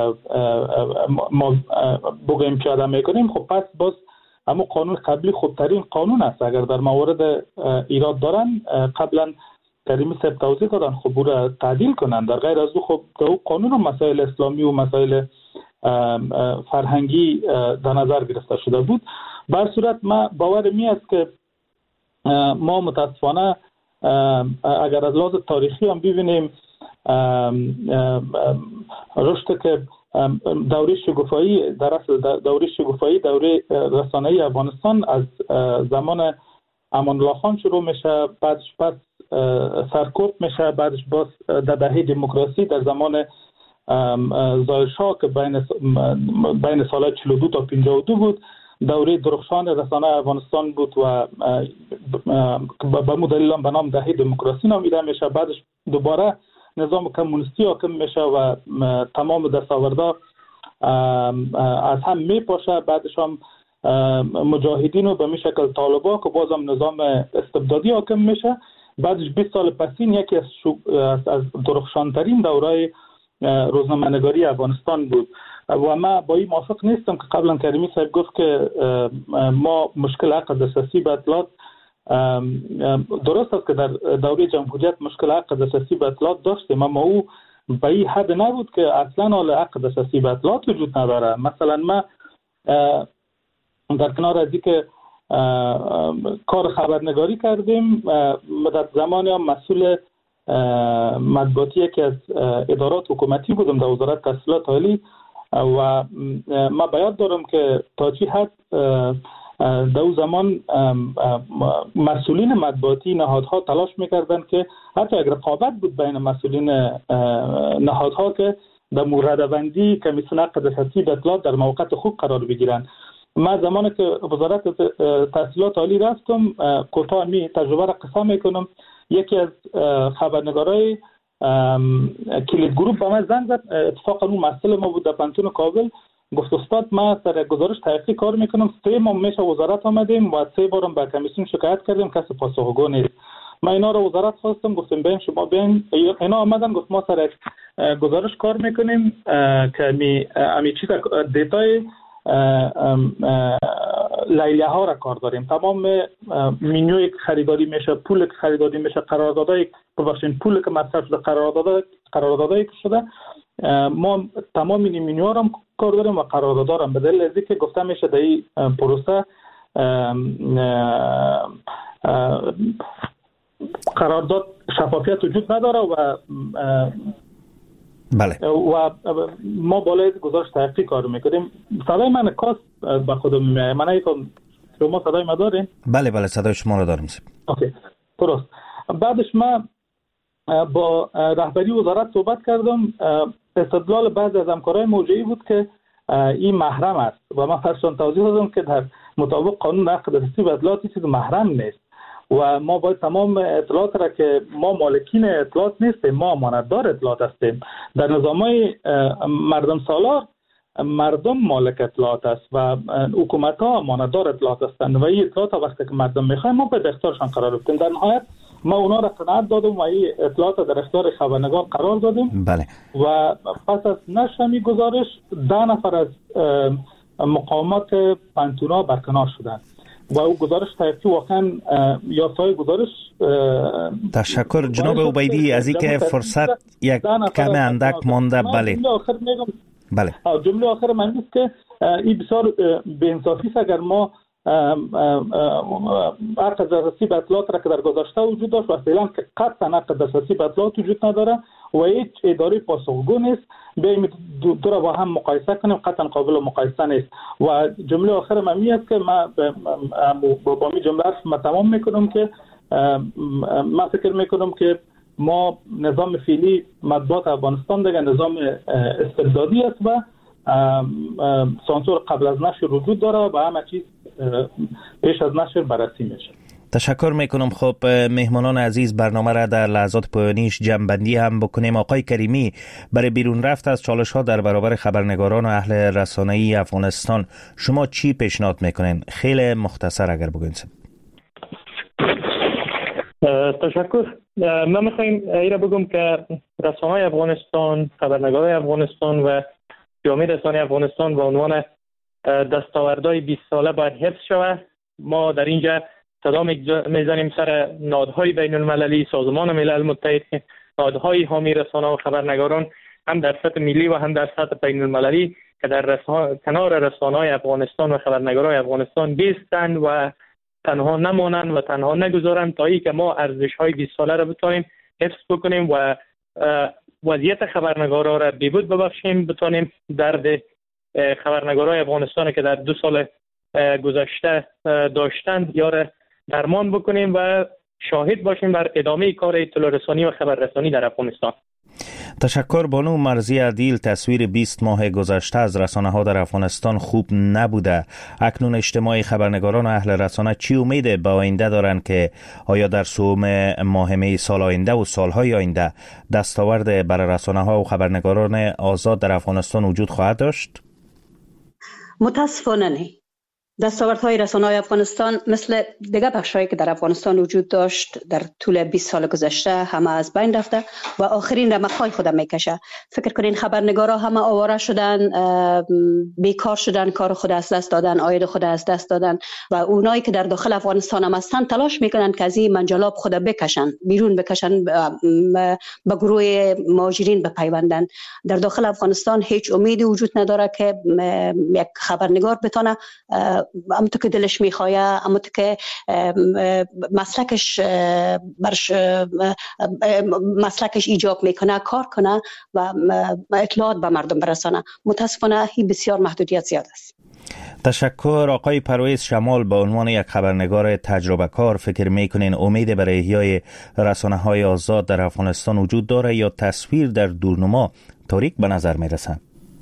Speaker 6: ما بگیم پیاده میکنیم، خب پس باز اما قانون قبلی خوبترین قانون است. اگر در موارد ایراد دارن قبلا کریمی صاحب توضیح دادن، خب برو تعدیل کنن. در غیر از او خب در قانون و مسائل اسلامی و مسائل فرهنگی در نظر گرفته شده بود. بر صورت ما باور می است که ما متاسفانه اگر از لحاظ تاریخی هم ببینیم رشد که دوره شکوفایی در اصل دوره شکوفایی دوره رسانه‌ای افغانستان از زمان امان الله خان شروع میشه، بعدش پس سرکوب میشه، بعدش باز در دهه دموکراسی در زمان ظاهر شاه که بین سال 42 تا 52 بود، دوره درخشان رسانه افغانستان بود و به مدلیل به نام دهه دموکراسی نامیده میشه. بعدش دوباره نظام کمونیستی حاکم میشه و تمام دستاوردها از هم میپاشه. بعدش هم مجاهدین و به می شکل طالبا که بازم نظام استبدادی حاکم میشه. بعدش 20 سال پسین یکی از درخشانترین دورای روزنامه‌نگاری افغانستان بود و ما با این موافق نیستم که قبلا کریمی صاحب گفت که ما مشکل حق دسترسی به اطلاعات، درست است که در دوره جمهوریت مشکل حق دسترسی به اطلاعات داشتیم، اما او به این حد نبود که اصلا حال حق دسترسی به اطلاعات وجود نداره. مثلا ما در کنار از اینکه کار خبرنگاری کردیم، در زمانی هم مسئول مطبوعاتی یکی از ادارات حکومتی بودم در وزارت تحصیلات عالی و ما به یاد دارم که تا چی حد در اون زمان مسئولین مطبوعاتی نهادها تلاش میکردن که حتی اگر رقابت بود بین مسئولین نهادها که در موردبندی کمیسیون حق دسترسی به اطلاعات در موقعیت خوب قرار بگیرن. من زمانی که وزارت تحصیلات عالی رفتم، کوتاه می تجربه را قصه میکنم، یکی از خبرنگارای کلید گروپ به من زنگ زد، اتفاقا اون مسئله ما بود در پانتون کابل، گفت استاد ما سر گزارش تحقیقی کار میکنم، 3 ماه میشه وزارت آمدیم و 3 بارم به کمیسیون شکایت کردیم، کسی پاسخگو نیست. ما اینا رو وزارت خواستم، گفتیم بین شما بین، اینا آمدن گفت ما سر گزارش کار میکنیم که امی چیز دیتای لیلیه ها را کار داریم، تمام مینیوی خریداری میشه، پول که خریداری میشه، قراردادای ببخشید پول که مصرف شده، قراردادایی که شده، ما تمام این مینیو را کار داریم و قراردادها را به دلیل ازی که گفته میشه در این پروسه قرارداد شفافیت وجود نداره و
Speaker 2: بله
Speaker 6: و ما بالای گزارش تحقیقی کار میکنیم. صدای من کاست با خودم میاد، من ایکم شما صدای ما دارین؟
Speaker 2: بله بله صدای شما رو دارم.
Speaker 6: اوکی درست. بعدش ما با رهبری وزارت صحبت کردم، استدلال بعضی از همکارای موضوعی بود که این محرم است و من فرشان توضیح دادم که در مطابق قانون حق دسترسی به اطلاعات چیز محرم نیست و ما باید تمام اطلاعات را که ما مالکین اطلاعات نیستیم، ما امانتدار اطلاعات هستیم. در نظام‌های مردم سالار مردم مالک اطلاعات است و حکومت‌ها امانتدار اطلاعات هستند و این اطلاعات وقتی که مردم می‌خوایم ما به اختیارشان قرار بدیم. در نهایت ما اونا را قناعت دادیم و این اطلاعات در اختیار خبرنگار قرار دادیم.
Speaker 2: بله.
Speaker 6: و پس از نشر می گزارش 10 نفر از مقامات پانتونا برکنار شدند و او گزارش تحقیقی واقعا یافته‌های گزارش.
Speaker 2: تشکر جناب عبیدی از اینکه فرصت یک کم اندک مانده. بله
Speaker 6: بله. جمله آخر من است که این بسیار بی‌انصافی است اگر ما حق دسترسی به اطلاعات را که در گذشته وجود داشت و فعلا که قطعا حق دسترسی به اطلاعات وجود نداره و هیچ اداره پاسخگو نیست، بیاییم دو را با هم مقایسه کنیم، قطعا قابل مقایسه نیست. و جمله آخر من می است که من با می جمله ما تمام میکنم که من فکر میکنم که ما نظام فعلی مطبوعات افغانستان دیگه نظام استبدادی است و سانسور قبل از نشر وجود داره و همه چیز پیش از نشر بررسی میشه.
Speaker 2: تشکر میکنم. خب مهمانان عزیز، برنامه را در لحظات پایانیش جمع‌بندی هم بکنیم. آقای کریمی، برای بیرون رفت از چالش ها در برابر خبرنگاران و اهل رسانه‌ای افغانستان شما چی پیشنهاد میکنین؟ خیلی مختصر اگر بگوید.
Speaker 3: تشکر. من میخوایم ایره بگم که رسانه‌های افغانستان، خبرنگارای افغانستان و جامعه رسانه‌ای افغانستان به عنوان دستاوردهای 20 ساله باید حفظ شود. ما در اینجا صدا میزنیم سر نهادهای بین المللی، سازمان ملل متحد، نهادهای حامی رسانه و خبرنگاران هم در سطح ملی و هم در سطح بین المللی که در کنار رسانه‌های افغانستان و خبرنگارای افغانستان بیستند و تنها نمانند و تنها نگذارند تا ای که ما ارزش‌های 20 ساله را بتونیم حفظ بکنیم و وضعیت خبرنگارا را بهبود ببخشیم، بتونیم درد خبرنگارای افغانستان که در 2 سال گذشته داشتند یا درمان بکنیم و شاهد باشیم بر ادامه کار اطلاع رسانی و خبررسانی در افغانستان.
Speaker 2: تشکر. بانو مرزی عدیل، تصویر 20 ماه گذشته از رسانه ها در افغانستان خوب نبوده. اکنون اجتماع خبرنگاران و اهل رسانه چی امید به آینده دارند که آیا در سوم ماه می سال آینده و سالهای آینده دستاورد برای رسانه ها و خبرنگاران آزاد در افغانستان وجود خواهد داشت؟
Speaker 4: متاسفانه نه. دستاوردهای رسانه‌های افغانستان مثل دیگر بخش‌هایی که در افغانستان وجود داشت در طول 20 سال گذشته همه از بین رفته و آخرین رمق‌های خود میکشه. فکر کنین خبرنگارا همه آواره شدن، بیکار شدن، کار خود از دست دادن، عاید خود از دست دادن و اونایی که در داخل افغانستان هم هستن تلاش میکنن که از این منجلاب خود بکشن، بیرون بکشن، به گروه مهاجرین بپیوندن. در داخل افغانستان هیچ امیدی وجود نداره که یک خبرنگار بتونه همونطور که دلش میخواه، همونطور که مسلکش ایجاب میکنه کار کنه و اطلاعات به مردم برسانه. متاسفانه این بسیار محدودیت زیاد است.
Speaker 2: تشکر. آقای پرویز شمال، به عنوان یک خبرنگار تجربه کار فکر میکنین امید برای احیای رسانه های آزاد در افغانستان وجود داره یا تصویر در دورنما تاریک به نظر میرسن؟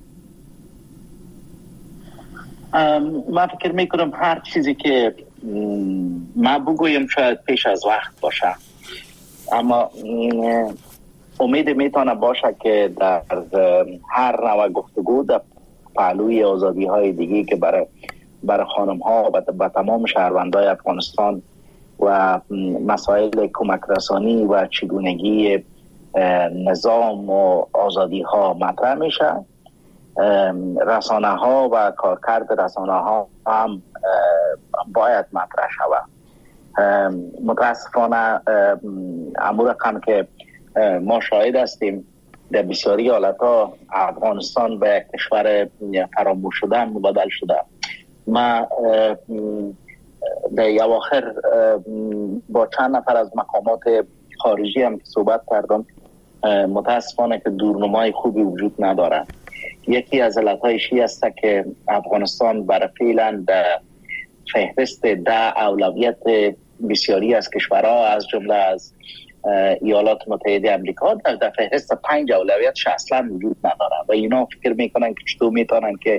Speaker 5: من فکر میکنم هر چیزی که ما بگویم شاید پیش از وقت باشه، اما امید میتونه باشه که در هر نوع گفتگو در پهلوی آزادی های دیگه که برای خانم ها و به تمام شهروندای افغانستان و مسائل کمک رسانی و چگونگی نظام و آزادی ها مطرح میشه، رسانه ها و کارکرد رسانه ها هم باید مطرح شود. متاسفانه امور رقم که ما شاهد هستیم در بسیاری حالت ها افغانستان به یک کشور فراموش شده مبادل شده. ما در اواخر با چند نفر از مقامات خارجی هم صحبت کردم، متاسفانه که دورنمای خوبی وجود نداره. یکی از علتهایش است که افغانستان برای فعلا در فهرست 10 اولویت بسیاری از کشورها از جمله از ایالات متحده آمریکا در فهرست 5 اولویتش اصلا وجود نداره و اینا فکر میکنن که چطور میتونن که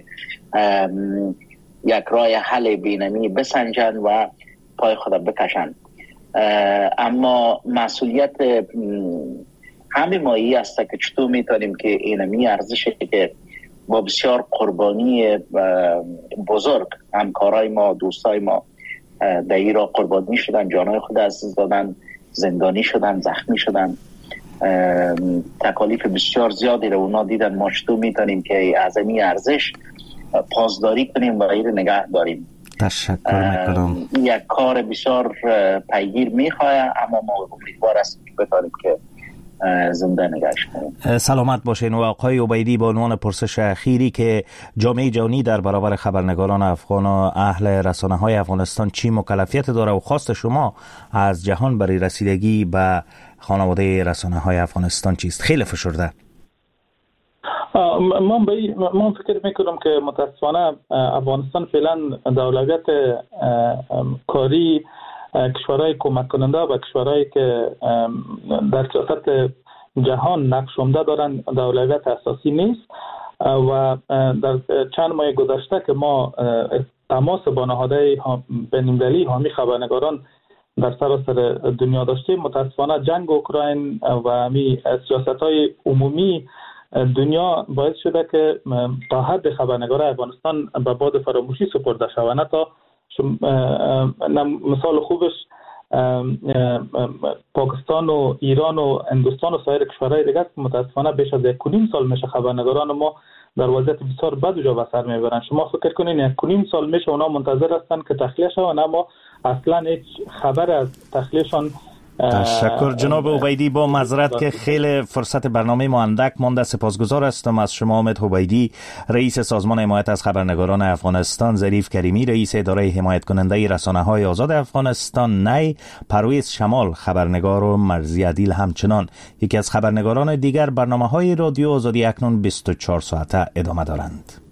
Speaker 5: یک راه حل بینمی بسنجن و پای خود بکشن. اما مسئولیت همه مایی است که چطور میتونیم که اینمی ارزشی که با بسیار قربانی بزرگ همکارای ما، دوستای ما در ایران قربانی شدن، جانای خود از دادن، زندانی شدن، زخمی شدن، تکالیف بسیار زیادی رو اونا دیدن. ما چطور میتونیم که از این ارزش پاسداری کنیم و این نگه داریم.
Speaker 2: تشکر میکنم.
Speaker 5: یک کار بسیار پیگیر میخواه، اما ما امیدوار هستیم که بتونیم که زنده نگهش کنیم.
Speaker 2: سلامت باشین. و آقای عبیدی، با عنوان پرسش اخیری که جامعه جهانی در برابر خبرنگاران افغان و اهل رسانه های افغانستان چی مکلفیت داره و خواست شما از جهان برای رسیدگی به خانواده رسانه های افغانستان چیست؟ خیلی فشرده.
Speaker 6: من فکر میکنم که متاسفانه افغانستان فعلا در اولویت کاری کشورهای کمک کننده و کشورهایی که در سیاست جهان نقش عمده دارن در اولویت اساسی نیست. و در چند ماه گذشته که ما تماس با نهادهای بین‌المللی حامی خبرنگاران در سراسر دنیا داشتیم، متاسفانه جنگ اوکراین و همی سیاست‌های عمومی دنیا باعث شده که تا حد خبرنگارای افغانستان به باد فراموشی سپرده شوند. تا مثال خوبش پاکستان و ایران و هندوستان و سایر کشورهای دیگه است که متاسفانه بیش از 1.5 سال میشه خبرنگاران ما در وضعیت بسیار بد جا به سر میبرن. شما فکر کنین 1.5 سال میشه اونا منتظر هستن که تخلیه شوند، اما اصلا هیچ خبر از تخلیهشان.
Speaker 2: تشکر جناب عبیدی. با معذرت که خیلی فرصت برنامه ما اندک مانده، سپاسگزار هستم از شما حامد عبیدی، رئیس سازمان حمایت از خبرنگاران افغانستان، ظریف کریمی، رئیس اداره حمایت کننده رسانه‌های آزاد افغانستان نی، پرویز شمال خبرنگار و مرزی عدیل همچنان یکی از خبرنگاران دیگر. برنامه‌های رادیو آزادی اکنون 24 ساعته ادامه دارند.